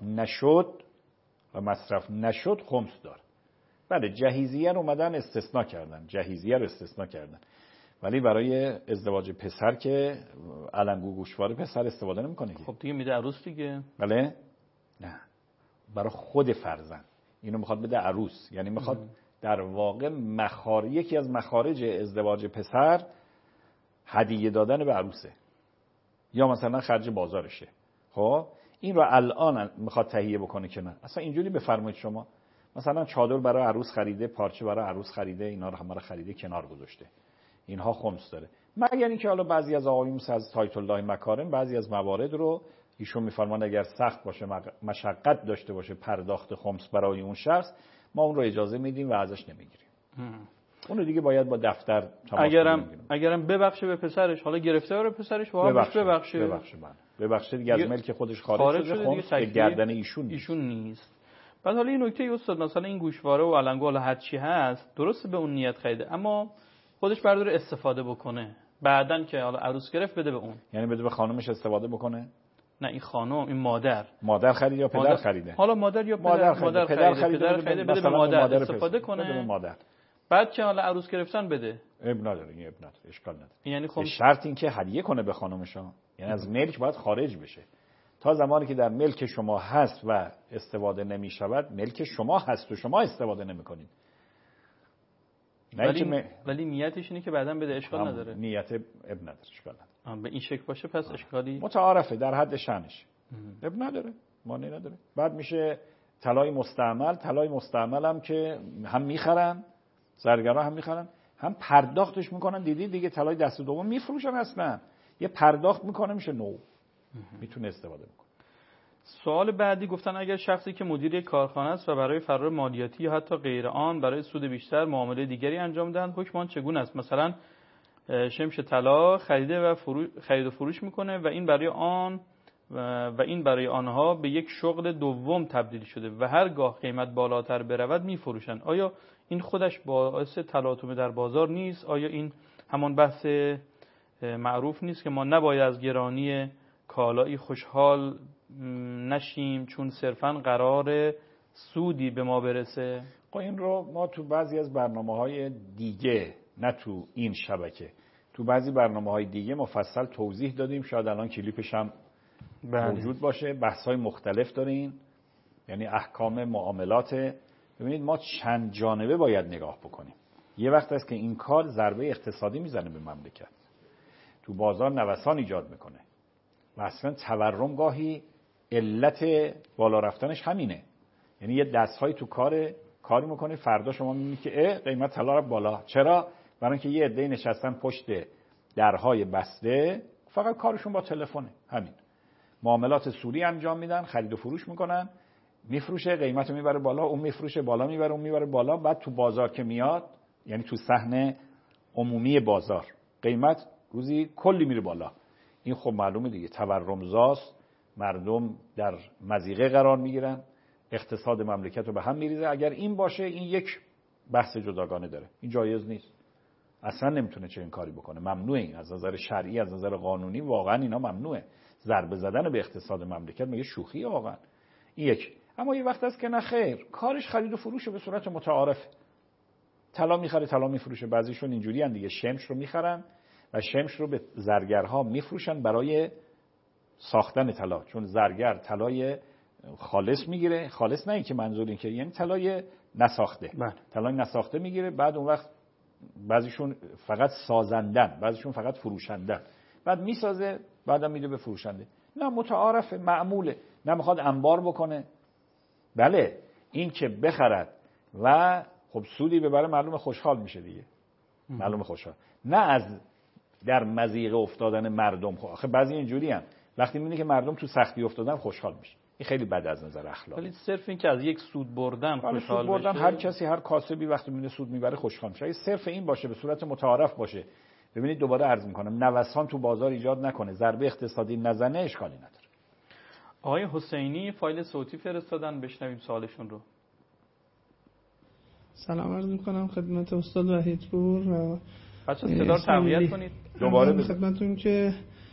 نشد خمس داره. بله جهیزیه رو اومدن استثناء کردن، ولی برای ازدواج پسر که علنگو گوشواره پسر استفاده نمی‌کنه. خب دیگه میده عروس دیگه. بله نه، برای خود فرزند اینو میخواد بده عروس، یعنی میخواد در واقع یکی از مخارج ازدواج پسر هدیه دادن به عروسه یا مثلا خرج بازارشه. خب این رو الان میخواد تهیه بکنه که نه، اصلا اینجوری بفرمایید شما مثلا چادر برای عروس خریده، پارچه برای عروس خریده، اینا رو همه رو خریده کنار گذاشته، اینها خمس داره. مگر اینکه حالا بعضی از آقایون مثل از تایت الله مکارم بعضی از موارد رو ایشون میفرمان اگر سخت باشه، مشقت داشته باشه پرداخت خمس برای اون شخص، ما اون رو اجازه میدیم و ازش نمیگیریم. اون رو دیگه باید با دفتر تماس اگرم ببخشه به پسرش، حالا گرفته رو پسرش ببخشه دیگه از ملک خودش خارج شده، خمس به گردن ایشون نیست. بعد حالا این نکته استاد، مثلا این گوشواره و علنگو حالا هر چی هست درسته به اون نیت خریده، اما خودش برداره استفاده بکنه، بعدن که حالا عروس گرفت بده به اون، یعنی بده به خانمش استفاده بکنه؟ نه این خانم، این مادر خرید یا پدر خریده؟ حالا مادر یا پدر خریده بده به مادر استفاده کنه، بده به مادر. بعد که حالا عروس گرفتن بده. اب نداره، اشکال نداره. یعنی خب شرط این که هدیه کنه به خانمشا، یعنی از ملک باید خارج بشه. تا زمانی که در ملک شما هست و استفاده نمی شود، ملک شما هست و شما استفاده نمی کنید. ولی نیتش اینه که بعداً بده، اشکال نداره. نیت اب نداره، اشکال نداره. به این شکل باشه پس اشکالی متعارفه در حد شأنش. اب نداره، مانعی نداره. بعد میشه طلای مستعمل هم که هم میخرن، زرگرا هم میخرن، هم پرداختش میکنن. دیگه طلای دست دوم میفروشن، اصلا یه پرداخت میکنه میشه نو، میتونه استفاده بکنه. سوال بعدی گفتن اگر شخصی که مدیر یک کارخانه است و برای فرار مالیاتی یا حتی غیر آن برای سود بیشتر معامله دیگری انجام دهند، حکم آن چگونه است؟ مثلا شمش طلا خرید و فروش میکنه و این برای آنها به یک شغل دوم تبدیل شده و هرگاه قیمت بالاتر برود میفروشند. آیا این خودش باعث تلاطم در بازار نیست؟ آیا این همان بحث معروف نیست که ما نباید از گرانی کالایی خوشحال نشیم چون صرفاً قرار سودی به ما برسه؟ این رو ما تو بعضی از برنامه‌های دیگه، نه تو این شبکه، تو بعضی برنامه‌های دیگه مفصل توضیح دادیم. شاید الان کلیپش هم موجود باشه. بحث‌های مختلف دارین، یعنی احکام معاملات. ببینید ما چند جانبه باید نگاه بکنیم. یه وقت است که این کار ضربه اقتصادی میزنه به مملکت، تو بازار نوسان ایجاد میکنه و اصلا تورم گاهی علت بالا رفتنش همینه. یعنی یه دست‌های تو کاری میکنه، فردا شما میبینید که قیمت طلا رو بالا. چرا؟ برای اینکه یه عده‌ای نشستن پشت درهای بسته، فقط کارشون با تلفنه. همین معاملات سوری انجام میدن، خرید و فروش میکنن، میفروشه، قیمتو میبره بالا، اون میفروشه بالا، میبره اون میبره بالا. بعد تو بازار که میاد، یعنی تو صحن عمومی بازار، قیمت روزی کلی میره بالا. این خب معلومه دیگه تورم‌زاست، مردم در مضیقه قرار میگیرن، اقتصاد مملکت رو به هم میریزه. اگر این باشه، این یک بحث جداگانه داره، این جایز نیست، اصلا نمیتونه چنین کاری بکنه، ممنوعه. این از نظر شرعی، از نظر قانونی واقعا اینا ممنوعه. ضربه زدن به اقتصاد مملکت مگه شوخیه واقعا؟ این یک. اما یه وقت هست که نه خیر، کارش خرید و فروشه به صورت متعارف. طلا میخره، طلا میفروشه. بعضیشون اینجوری ان دیگه، شمش رو میخرن و شمش رو به زرگرها میفروشن برای ساختن طلا، چون زرگر طلای خالص میگیره. خالص نه این که منظور این که یعنی طلای نساخته، طلای نساخته میگیره. بعد اون وقت بعضیشون فقط سازندن، بعضیشون فقط فروشندن، بعد میسازه، بعدم میده به فروشنده. نه متعارفه، معموله، نه میخواد انبار بکنه. بله این که بخرد و خب سودی ببره، معلومه خوشحال میشه دیگه، معلومه خوشحال. نه از در مضیقه افتادن مردم. آخه بعضی اینجوری ان وقتی میبینه که مردم تو سختی افتادن خوشحال میشه. این خیلی بد از نظر اخلاقی. ولی صرف این که از یک سود بردن خوشحال بشه، هر کسی، هر کاسبی وقتی میبینه سود میبره خوشحال میشه. اگه صرف این باشه، به صورت متعارف باشه، ببینید دوباره عرض میکنم، نوسان تو بازار ایجاد نکنه، ضربه اقتصادی نزنه، اشکالی نداره. آقای حسینی فایل صوتی فرستادن، بشنویم سوالشون رو. سلام عرض میکنم خدمت استاد وحیدپور و بچه صدا رو تقویت کنید. دوباره خدمتتون که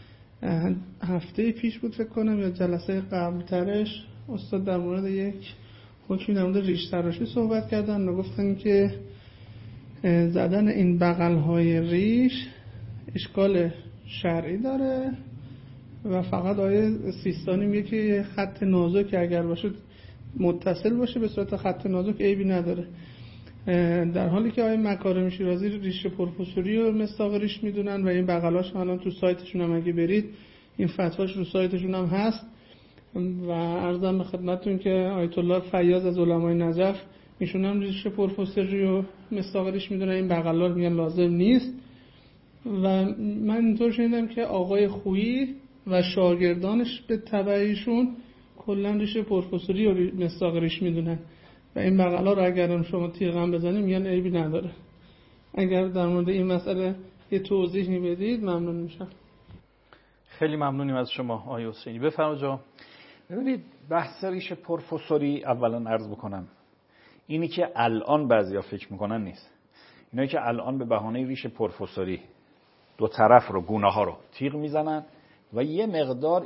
هفته پیش بود فکر کنم یا جلسه قبل ترش، استاد در مورد یک حکمی در مورد ریش تراشی صحبت کردن و گفتن که زدن این بغل‌های ریش اشکال شرعی داره و فقط آیه سیستانی میگه که خط نازک اگر باشه متصل باشه به صورت خط نازک عیبی نداره، در حالی که آیه مکارم شیرازی ریش پروفسوری و مصداق ریش میدونن و این بغلاش الان تو سایتشون هم اگه برید این فتواش رو سایتشون هم هست. و عرضم به خدمتتون که آیت الله فیاض از علمای نجف ایشون هم ریش پروفسوری و مصداق ریش میدونن، این بغلا رو میگن لازم نیست. و من اینطور شنیدم که آقای خویی و شاگردانش به تبعیشون کلا ریش پروفسوری و مصداق ریش میدونن و این بغلا رو اگر شما تیغم بزنید میگن عیبی نداره. اگر در مورد این مسئله یه توضیحی بدید ممنون میشم. خیلی ممنونیم از شما آقای حسینی. بفرمایید جا. ببینید بحث ریش پروفسوری اولا عرض بکنم، اینی که الان بعضیا فکر میکنن نیست. اینایی که الان به بهانه ریش پروفسوری دو طرف رو، گونه ها رو تیغ میزنن و یه مقدار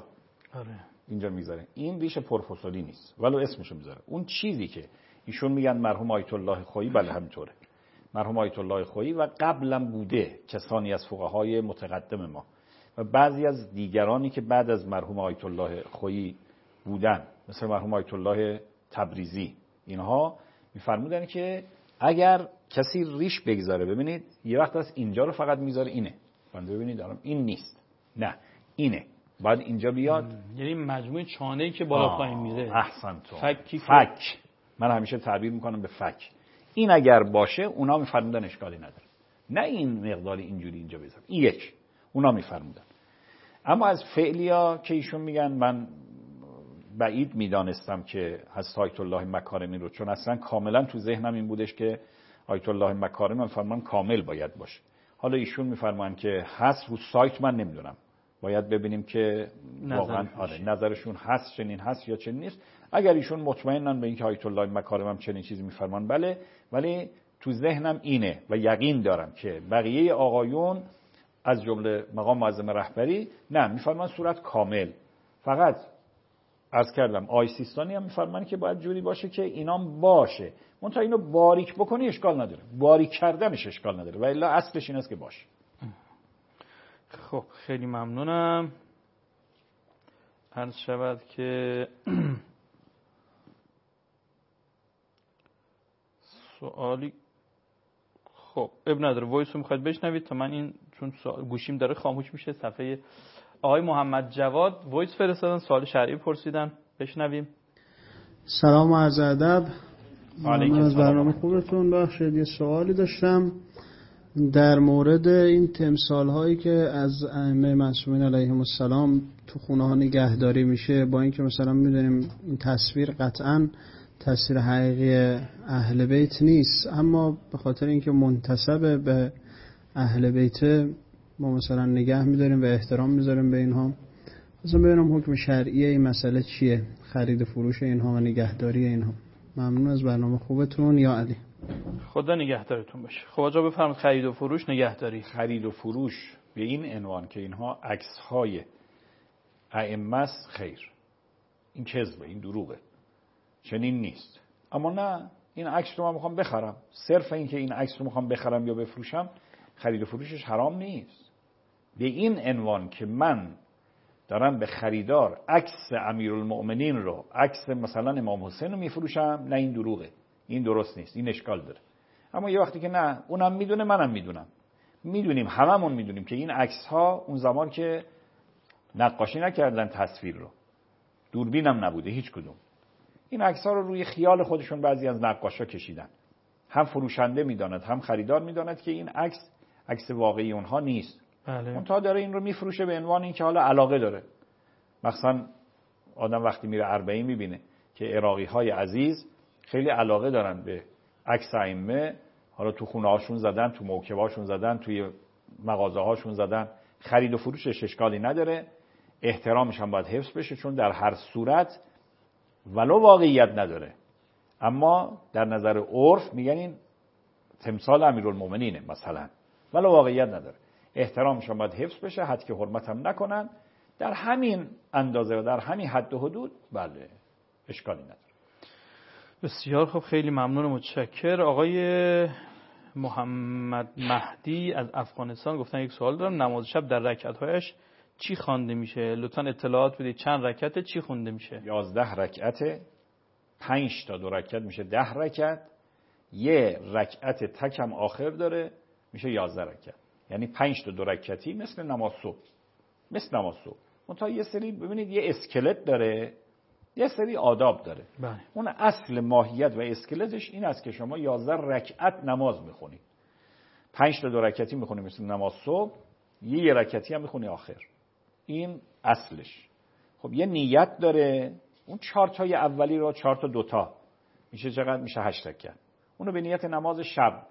اینجا میذاره، این ریش پروفسوری نیست ولو اسمشو میذاره. اون چیزی که ایشون میگن مرحوم آیت الله خویی، بله همینطوره، مرحوم آیت الله خویی و قبلا بوده کسانی از فقهای متقدم ما و بعضی از دیگرانی که بعد از مرحوم آیت الله خویی بودن، مثل مرحوم آیت الله تبریزی، اینها میفرمودن که اگر کسی ریش بگذاره، ببینید یه وقت از اینجا رو فقط میذاره، اینه بنده ببینید دارم این نیست، نه اینه، بعد اینجا بیاد، یعنی مجموعه چانه‌ای که بالا پایین میره. احسنتون. فک. من همیشه تعبیر میکنم به فک. این اگر باشه اونا میفرمودن اشکالی نداره، نه این مقدار اینجوری اینجا بذار. این یک اونا میفرمودن. اما از فعلیا که ایشون میگن، من بعید میدانستم که حضرت آیت الله مکارمی رو، چون اصلا کاملا تو ذهنم این بودش که آیت الله مکارم فرمان کامل باید باشه. حالا ایشون میفرمان که هست رو سایت، من نمیدونم، باید ببینیم که واقعا نظرشون هست، چنین هست یا چنین نیست. اگر ایشون مطمئنن به اینکه آیت الله مکارم هم چنین چیزی میفرمان، بله، ولی تو ذهنم اینه و یقین دارم که بقیه آقایون از جمله مقام معظم رهبری نه، میفرمان صورت کامل. فقط عرض کردم آی سیستانی هم میفرمان که باید جوری باشه که اینام باشه، منتها اینو باریک بکنی اشکال نداره، باریک کردنش اشکال نداره، و الا اصلش این است که باشه. خب خیلی ممنونم. عرض شود که سوالی خب اب نداره، وایس رو میخواید بشنوید تا من این چون گوشیم داره خاموش میشه. صفحه آقای محمد جواد وایس فرستادن، سوال شرعی پرسیدن، بشنویم. سلام و عرض ادب. علیکم از السلام. برنامه خوبتون. بخشید یه سوالی داشتم در مورد این تمثال هایی که از ائمه معصومین علیهم السلام تو خونه ها نگهداری میشه، با اینکه مثلا میدونیم این تصویر قطعا تصویر حقیقی اهل بیت نیست، اما به خاطر اینکه منتسب به اهل بیت ما مثلا نگه میداریم و احترام میذاریم به اینها. مثلا ببینم حکم شرعی این مسئله چیه، خرید و فروش اینها و نگهداری اینها. ممنون از برنامه خوبتون. یا علی. خدا نگهدارتون باشه. خب آقا بفرمایید خرید و فروش، نگهداری. خرید و فروش به این عنوان که اینها عکس‌های ائمه است، خیر، این کذبه، این دروغه، چنین نیست. اما نه، این عکس رو من میخوام بخرم، صرف این که این عکس رو میخوام بخرم یا بفروشم، خرید و فروشش حرام نیست. به این عنوان که من دارم به خریدار عکس امیرالمؤمنین رو، عکس مثلا امام حسین رو میفروشم، نه، این دروغه، این درست نیست، این اشکال داره. اما یه وقتی که نه، اونم میدونه منم میدونم، میدونیم، هممون میدونیم که این عکس ها اون زمان که نقاشی نکردن تصویر رو، دوربینم نبوده هیچ کدوم، این عکس ها رو روی خیال خودشون بعضی از نقاشا کشیدن. هم فروشنده میداند هم خریدار میداند که این عکس واقعی اونها نیست. بله. اون تا داره این رو میفروشه به عنوان این که حالا علاقه داره. مثلا آدم وقتی میره اربعین میبینه که عراقی های عزیز خیلی علاقه دارن به عکس ائمه، حالا تو خونه هاشون زدن، تو موکب هاشون زدن، توی مغازه هاشون زدن. خرید و فروشش اشکالی نداره، احترامش هم باید حفظ بشه، چون در هر صورت ولو واقعیت نداره، اما در نظر عرف میگن این تمثال امیرالمومنینه مثلا، ولو واقعیت نداره، احترامش هم باید حفظ بشه، حد که حرمت هم نکنن، در همین اندازه و در همین حد و حدود، بله، اشکالی نداره. بسیار خب، خیلی ممنون و متشکر. آقای محمد مهدی از افغانستان گفتن یک سوال دارم، نماز شب در رکعت‌هایش چی خوانده میشه؟ لطفاً اطلاعات بدید، چند رکعته، چی خونده میشه؟ 11 رکعته، 5 تا 2 رکعت میشه 10 رکعت، یه رکعت تکم آخر داره میشه 11 رکعت، یعنی 5 تا 2 رکعتی مثل نماز صبح، مثل نماز صبح. منتها یه سری ببینید یه اسکلت داره، یه سری آداب داره. بله. اون اصل ماهیت و اسکلتش این است که شما 11 رکعت نماز میخونید، 5 تا 2 رکعتی میخونید مثل نماز صبح، یه رکعتی هم میخونی آخر، این اصلش. خب یه نیت داره، اون 4 تای اولی رو 4 تا 2 تا میشه چقدر؟ میشه 8 رکعت. اونو به نیت نماز شب،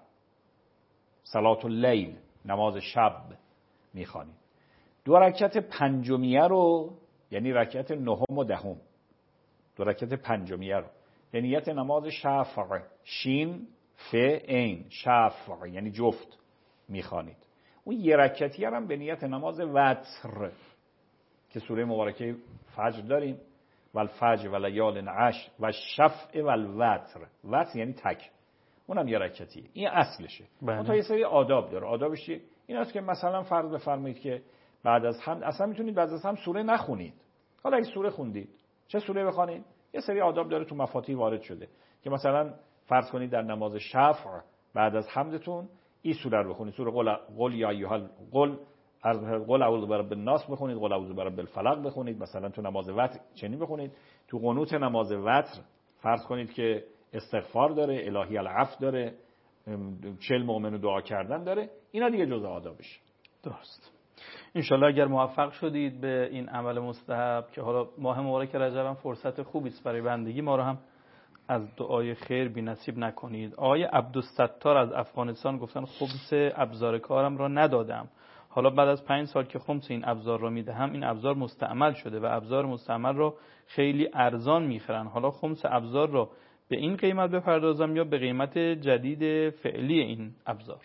صلات اللیل، نماز شب میخوانید. 2 رکعت پنجمیه رو، یعنی رکعت نهم و دهم، 2 رکعت پنجمیه رو به نیت نماز شفع، شین ف عین، شفع یعنی جفت میخوانید. اون یه رکعتی هم به نیت نماز وتر که سوره مبارکه فجر داریم، والفجر و لیال عشر و شفع و الوتر، وتر یعنی تک، اونم یه رکعتیه. این اصلشه. اون تا یه سری آداب داره. آدابش این است که مثلا فرض بفرمایید که بعد از هم اصلا میتونید بعد از هم سوره نخونید. حالا اگه سوره خوندید، چه سوره بخونید؟ یه سری آداب داره، تو مفاتیح وارد شده که مثلا فرض کنید در نماز شفع بعد از حمدتون این سوره رو بخونید، سوره قل یا ایها قل اعوذ برب الناس بخونید، قل اعوذ برب الفلق بخونید، مثلا تو نماز وتر چنین بخونید. تو قنوت نماز وتر فرض کنید که استغفار داره، الهی العفو داره، 40 مؤمن دعا کردن داره. اینا دیگه جزء آدابش. درست. انشالله اگر موفق شدید به این عمل مستحب که حالا ماه مبارک رجب هم فرصت خوبی است برای بندگی، ما رو هم از دعای خیر بی نصیب نکنید. آقای عبدالستار از افغانستان گفتن خمس ابزار کارم را ندادم، حالا بعد از 5 سال که خمس این ابزار را میدهم، این ابزار مستعمل شده و ابزار مستعمل را خیلی ارزان میخرن، حالا خمس ابزار را به این قیمت بپردازم یا به قیمت جدید فعلی این ابزار؟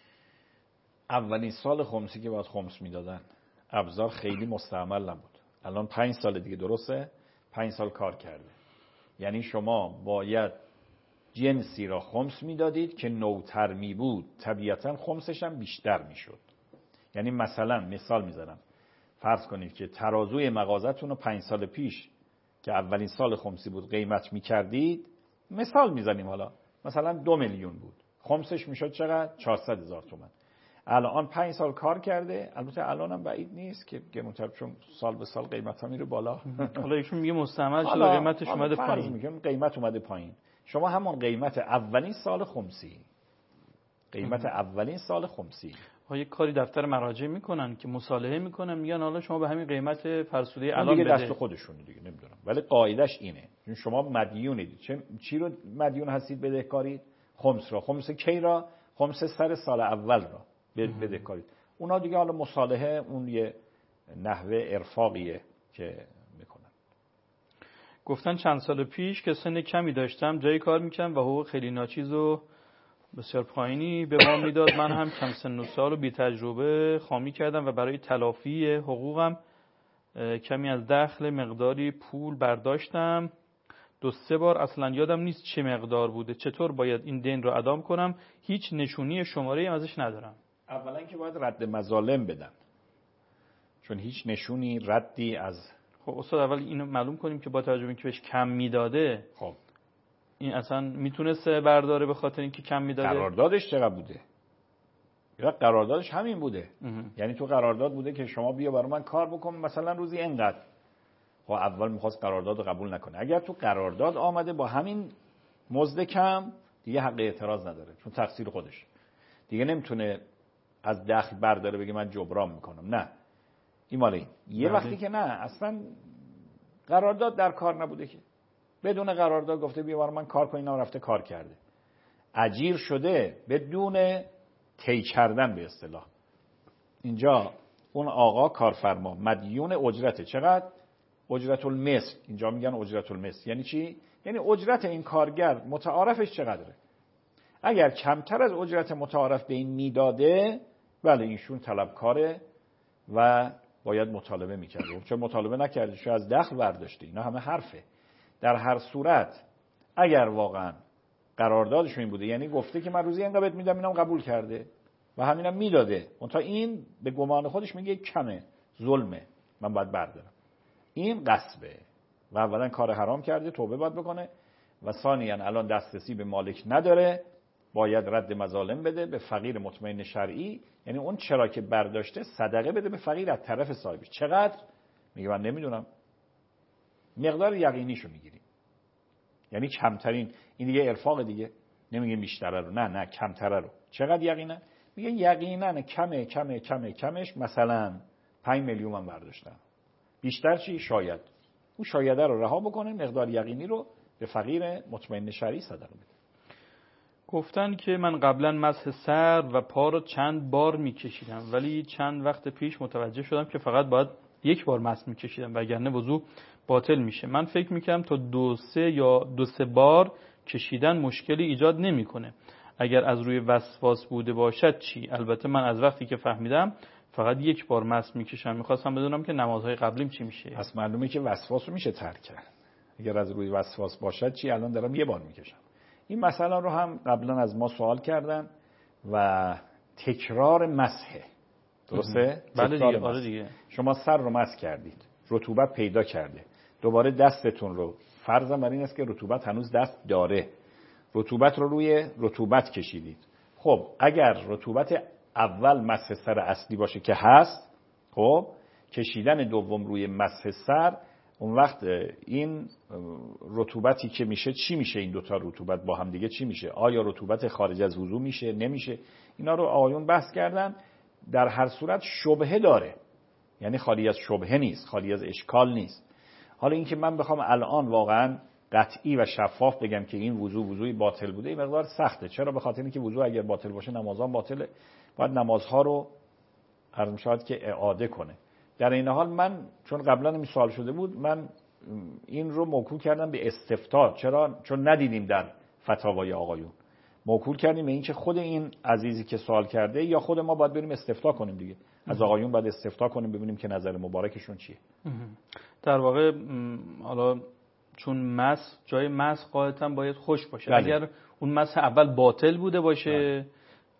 اولین سال خمسی که باید خمس میدادن ابزار خیلی مستعمل نبود. الان 5 سال دیگه، درسته؟ 5 سال کار کرده، یعنی شما باید جنسی را خمس میدادید که نوتر می بود، طبیعتا خمسش هم بیشتر میشد. یعنی مثلا مثال میزنم، فرض کنید که ترازوی مغازتون رو 5 سال پیش که اولین سال خمسی بود قیمت می‌کردید، مثال میزنیم حالا مثلا 2 میلیون بود، خمسش میشد چقدر؟ 400,000 تومان. الان 5 سال کار کرده، البته الان هم بعید نیست که گرونتر، چون سال به سال قیمت ها میره بالا. حالا یکشون میگه مستعمل شده قیمتش اومده پایین، میگم قیمت اومده پایین. شما همون قیمت اولین سال خمسی، قیمت اولین سال خمسی، یه کاری دفتر مراجع میکنن که مصالحه میکنن، میگن حالا شما به همین قیمت فرسوده الان دیگه بده. دست خودشونه دیگه، نمیدونم، ولی قاعدش اینه. چون شما مدیونید، چی رو مدیون هستید؟ بدهکارید. خمس را، خمس کی را؟ خمس سر سال اول را بدهکارید. اونا دیگه حالا مصالحه اون یه نحوه ارفاقیه که میکنن. گفتن چند سال پیش که سن کمی داشتم، جایی کار میکنم و حقوق خیلی ناچیز و بسیار پایینی به ما میداد. من هم کم سن و سال و بی تجربه خامی کردم و برای تلافی حقوقم کمی از دخل مقداری پول برداشتم. 2-3 بار اصلا یادم نیست چه مقدار بوده. چطور باید این دین رو ادا کنم؟ هیچ نشونی شماره ازش ندارم. اولا که باید رد مظالم بدن، چون هیچ نشونی ردی از. خب استاد اول اینو معلوم کنیم که با توجه به اینکه بهش کم میداده، خب این اصلا میتونسته برداره به خاطر اینکه کم میداده؟ قراردادش چقدر بوده؟ یا قراردادش همین بوده. یعنی تو قرارداد بوده که شما بیا برای من کار بکن مثلا روزی اینقدر. خب اول میخواست قرارداد رو قبول نکنه. اگر تو قرارداد آمده با همین مزد کم، دیگه حق اعتراض نداره، چون تقصیر خودش. دیگه نمیتونه از دخل برداره بگه من جبران میکنم. نه، این مال این. یه وقتی که نه اصلا قرارداد در کار نبوده، که بدون قرارداد گفته بیا برای من کار کن، اینا رفته کار کرده، اجیر شده بدون طی کردن به اصطلاح. اینجا اون آقا کارفرما مدیون اجرته. چقدر؟ اجرت المثل. اینجا میگن اجرت المثل یعنی چی؟ یعنی اجرت این کارگر متعارفش چقدره. اگر کمتر از اجرت متعارف به این میداده، بله اینشون طلبکاره و باید مطالبه میکرده. چون مطالبه نکرده، شو از دخل برداشته. اینا همه حرفه. در هر صورت اگر واقعا قراردادشون این بوده، یعنی گفته که من روزی اینقدر بهت میدم، اینم قبول کرده و همینم میداده، اونتا این به گمان خودش میگه کمه، ظلمه، من باید بردارم. این غصبه و اولا کار حرام کرده، توبه باید بکنه و ثانیاً الان دسترسی به مالک نداره، باید رد مظالم بده به فقیر مطمئن شرعی. یعنی اون چرا که برداشته صدقه بده به فقیر از طرف صاحبش. چقدر؟ میگه من نمیدونم، مقدار یقینیشو میگیریم، یعنی کمترین. این دیگه ارفاق دیگه، نمیگه بیشتره رو، نه کمتره رو. چقدر یقینا؟ میگه یقینا کمش مثلا 5 میلیون من برداشتم، بیشتر چی؟ شاید. اون شایده رو رها بکنه، مقدار یقینی رو به فقیر مطمئن شرعی صدقه بده. گفتن که من قبلا مسح سر و پا رو چند بار میکشیدم، ولی چند وقت پیش متوجه شدم که فقط باید 1 بار مسح میکشیدم، وگرنه وضو باطل میشه. من فکر میکنم تا 2-3 بار کشیدن مشکلی ایجاد نمیکنه. اگر از روی وسواس بوده باشد چی؟ البته من از وقتی که فهمیدم فقط 1 بار مسح میکشم. میخواستم بدونم که نمازهای قبلیم چی میشه. پس معلومه که وسواس رو میشه ترک کرد. اگر از روی وسواس باشد چی؟ الان دارم 1 بار میکشم. این مسئله رو هم قبلا از ما سوال کردن و تکرار مسح، درسته؟ بله دیگه. آره دیگه. شما سر رو مسح کردید، رطوبت پیدا کرده، دوباره دستتون رو، فرضم بر این است که رطوبت هنوز دست داره، رطوبت رو روی رطوبت کشیدید. خب اگر رطوبت اول مسح سر اصلی باشه که هست، خب کشیدن دوم روی مسح سر، اون وقت این رطوبتی که میشه چی میشه؟ این دوتا رطوبت با هم دیگه چی میشه؟ آیا رطوبت خارج از وضو میشه؟ نمیشه؟ اینا رو آقایون بحث کردن. در هر صورت شبهه داره، یعنی خالی از شبهه نیست، خالی از اشکال نیست. حالا این که من بخوام الان واقعا قطعی و شفاف بگم که این وضوی باطل بوده، این مقدار سخته. چرا؟ به خاطر اینکه وضو اگر باطل باشه نمازها باطله، باید نمازها رو عرض می‌شود که اعاده کنه. در این حال من چون قبلا این سوال شده بود، من این رو موکول کردم به استفتاء. چرا؟ چون ندیدیم در فتاوای آقایون. موکول کردیم به این که خود این عزیزی که سوال کرده یا خود ما باید بریم استفتاء کنیم دیگه. از آقایون باید استفتاء کنیم ببینیم که نظر مبارکشون چیه. در واقع حالا چون مس جای مس قاعدتاً باید خوش باشه. بله. اگر اون مس اول باطل بوده باشه،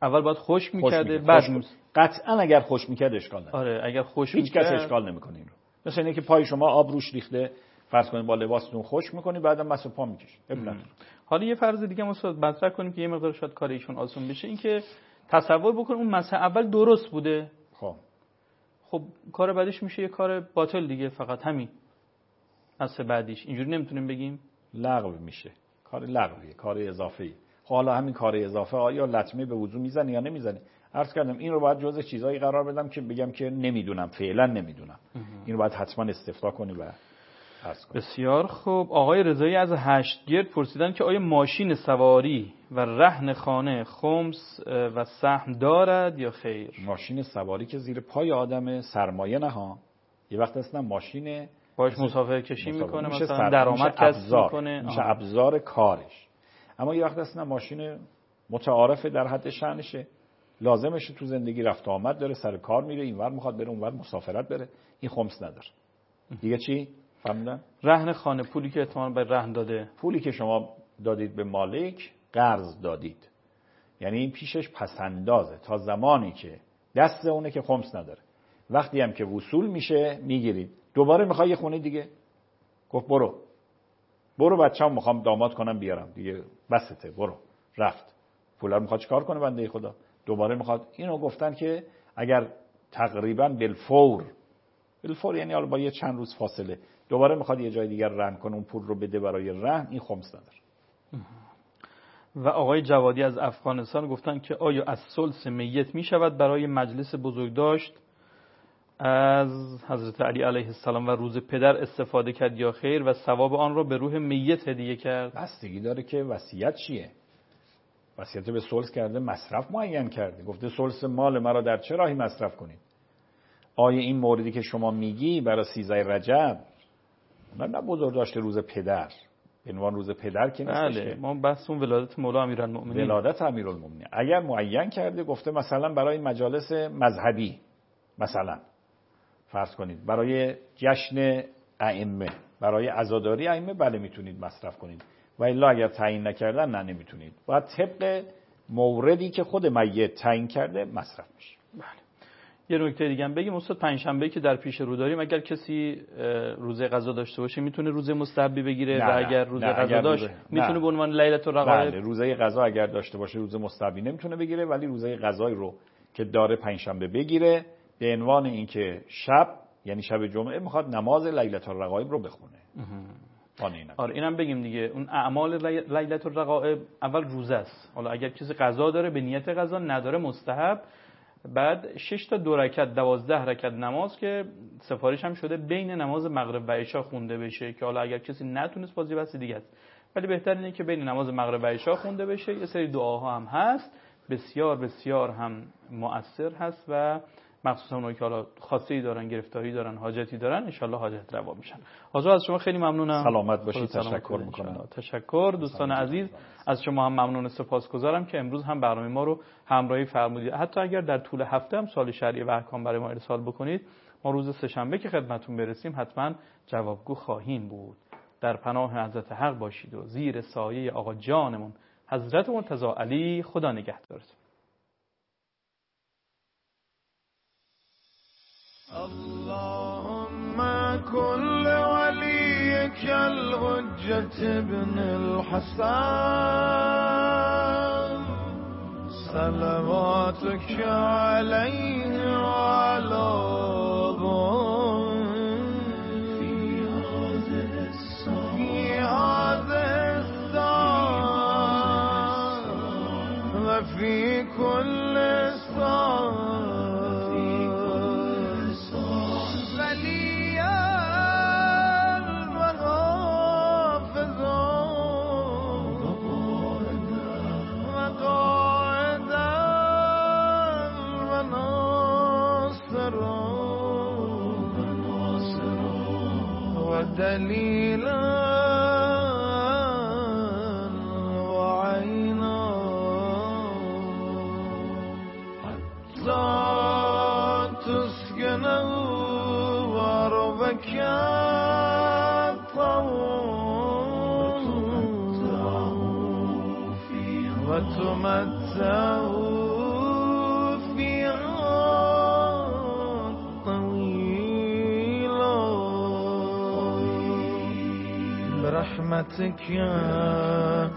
اول باید خشک می‌کرده بعد قطعا اگر خشک می‌کرد اشکال نداره. آره اگر خشک هیچ کس اشکال نمی‌کنه این رو. مثلا اینکه پای شما آب روش ریخته، فرض کنید با لباستون خشک می‌کنی بعدم مس پا می‌کشید. حالا یه فرض دیگه ما مطرح کنیم که یه مقدار شاید کار ایشون آسون بشه، این که تصور بکن اون مسح اول درست بوده، خب کار بعدش میشه یه کار باطل دیگه، فقط همین مسح بعدیش. اینجوری نمیتونیم بگیم لغو میشه، کار لغویه، کار اضافه‌ای. خب حالا همین کار اضافه آیا لطمه به وضو میزنه یا نمیزنه؟ عرض کردم این رو باید جزء چیزایی قرار بدم که بگم که نمیدونم، فعلا نمیدونم. این رو باید حتما استفتا کنی و عرض کنی. بسیار خوب. آقای رضایی از هشتگرد پرسیدن که آیا ماشین سواری و رهن خانه خمس و سهم دارد یا خیر؟ ماشین سواری که زیر پای آدم سرمایه نه ها، یه وقت اصلا ماشین باش مسافر کشی میکنه، مثلا درآمد کسب میکنه، میشه ابزار کارش. اما یه وقت اصلا ماشین متعارف در حد شأنشه، لازمشه تو زندگی رفت آمد داره، سر کار میره، اینور میخواد بره اونور مسافرت بره، این خمس نداره. دیگه چی فهمیدن؟ رهن خانه، پولی که احتمالاً به رهن داده، پولی که شما دادید به مالک، قرض دادید، یعنی این پیشش پسندازه تا زمانی که دست اونه که خمس نداره. وقتی هم که وصول میشه میگیرید، دوباره میخوای یه خونه دیگه، گفت برو بچه‌م میخوام داماد کنم بیارم دیگه، بسته، برو، رفت. پولا رو میخواد چیکار کنه بنده خدا؟ دوباره میخواد. اینو گفتن که اگر تقریبا بالفور یعنی حالا با یه چند روز فاصله دوباره میخواد یه جای دیگر رهن کنه، اون پول رو بده برای رهن، این خمس نداره. و آقای جوادی از افغانستان گفتن که آیا از ثلث میت میشود برای مجلس بزرگداشت از حضرت علی علیه السلام و روز پدر استفاده کرد یا خیر و ثواب آن را به روح میت هدیه کرد؟ بستگی داره که وصیت چیه. وصیت به ثلث کرده، مصرف معین کرده، گفته ثلث مال مرا در چه راهی مصرف کنید. آیا این موردی که شما میگی برای 13 رجب نه بزرگداشت روز پدر، عنوان روز پدر که نیستش. بله، ما بحث اون ولادت مولا امیرالمؤمنین، ولادت امیرالمؤمنین. اگر معین کرده، گفته مثلا برای مجالس مذهبی، مثلا فرض کنید برای جشن ائمه، برای عزاداری ائمه، بله میتونید مصرف کنید. و الا اگر تعیین نکردن نه نمیتونید. باید طبق موردی که خود میت تعیین کرده مصرف میشه. بله. یه نکته دیگه هم بگیم استاد، پنجشنبه که در پیش رو داریم، اگر کسی روزه قضا داشته باشه میتونه روزه مستحبی بگیره و اگر روزه قضا داشت میتونه به عنوان لیلة الرغائب. بله، روزه قضا اگر داشته باشه روزه مستحبی نمیتونه بگیره، ولی روزه قضایی رو که داره پنجشنبه بگیره، به عنوان اینکه شب یعنی شب جمعه میخواد نماز لیلة الرغائب رو بخونه. آره اینم بگیم دیگه، اون اعمال لیلة الرغائب اول روزه است. حالا اگر کسی قضا داره به نیت قضا، نداره مستحب، بعد 6 تا 2 رکعت 12 رکعت نماز که سفارش هم شده بین نماز مغرب و عشا خونده بشه، که حالا اگر کسی نتونست بازی بس دیگه است، ولی بهتر اینه که بین نماز مغرب و عشا خونده بشه. یه سری دعاها هم هست بسیار بسیار هم مؤثر هست و مخصوصا اونایی که حالا خاصه‌ای دارن، گرفتاری دارن، حاجتی دارن، ان شاءالله حاجت روا میشن. حاضر از شما خیلی ممنونم. سلامت باشید. تشکر میکنم. تشکر دوستان عزیز، از شما هم ممنون، سپاسگزارم که امروز هم برنامه ما رو همراهی فرمودید. حتی اگر در طول هفته هم سوال شرعی و احکام برای ما ارسال بکنید، ما روز سه‌شنبه که خدمتتون برسیم حتما جوابگو خواهیم بود. در پناه حضرت حق باشید و زیر سایه آقا جانمون حضرت مرتضی علی خدا نگهدارتون. اللهم كل وليك الحجة بن الحسن صلواتك عليه وعلى في هذا الساعة وفي كل ساعة دليلا وعينا حتى تسكنه وربك وتمتعوا برحمتك يا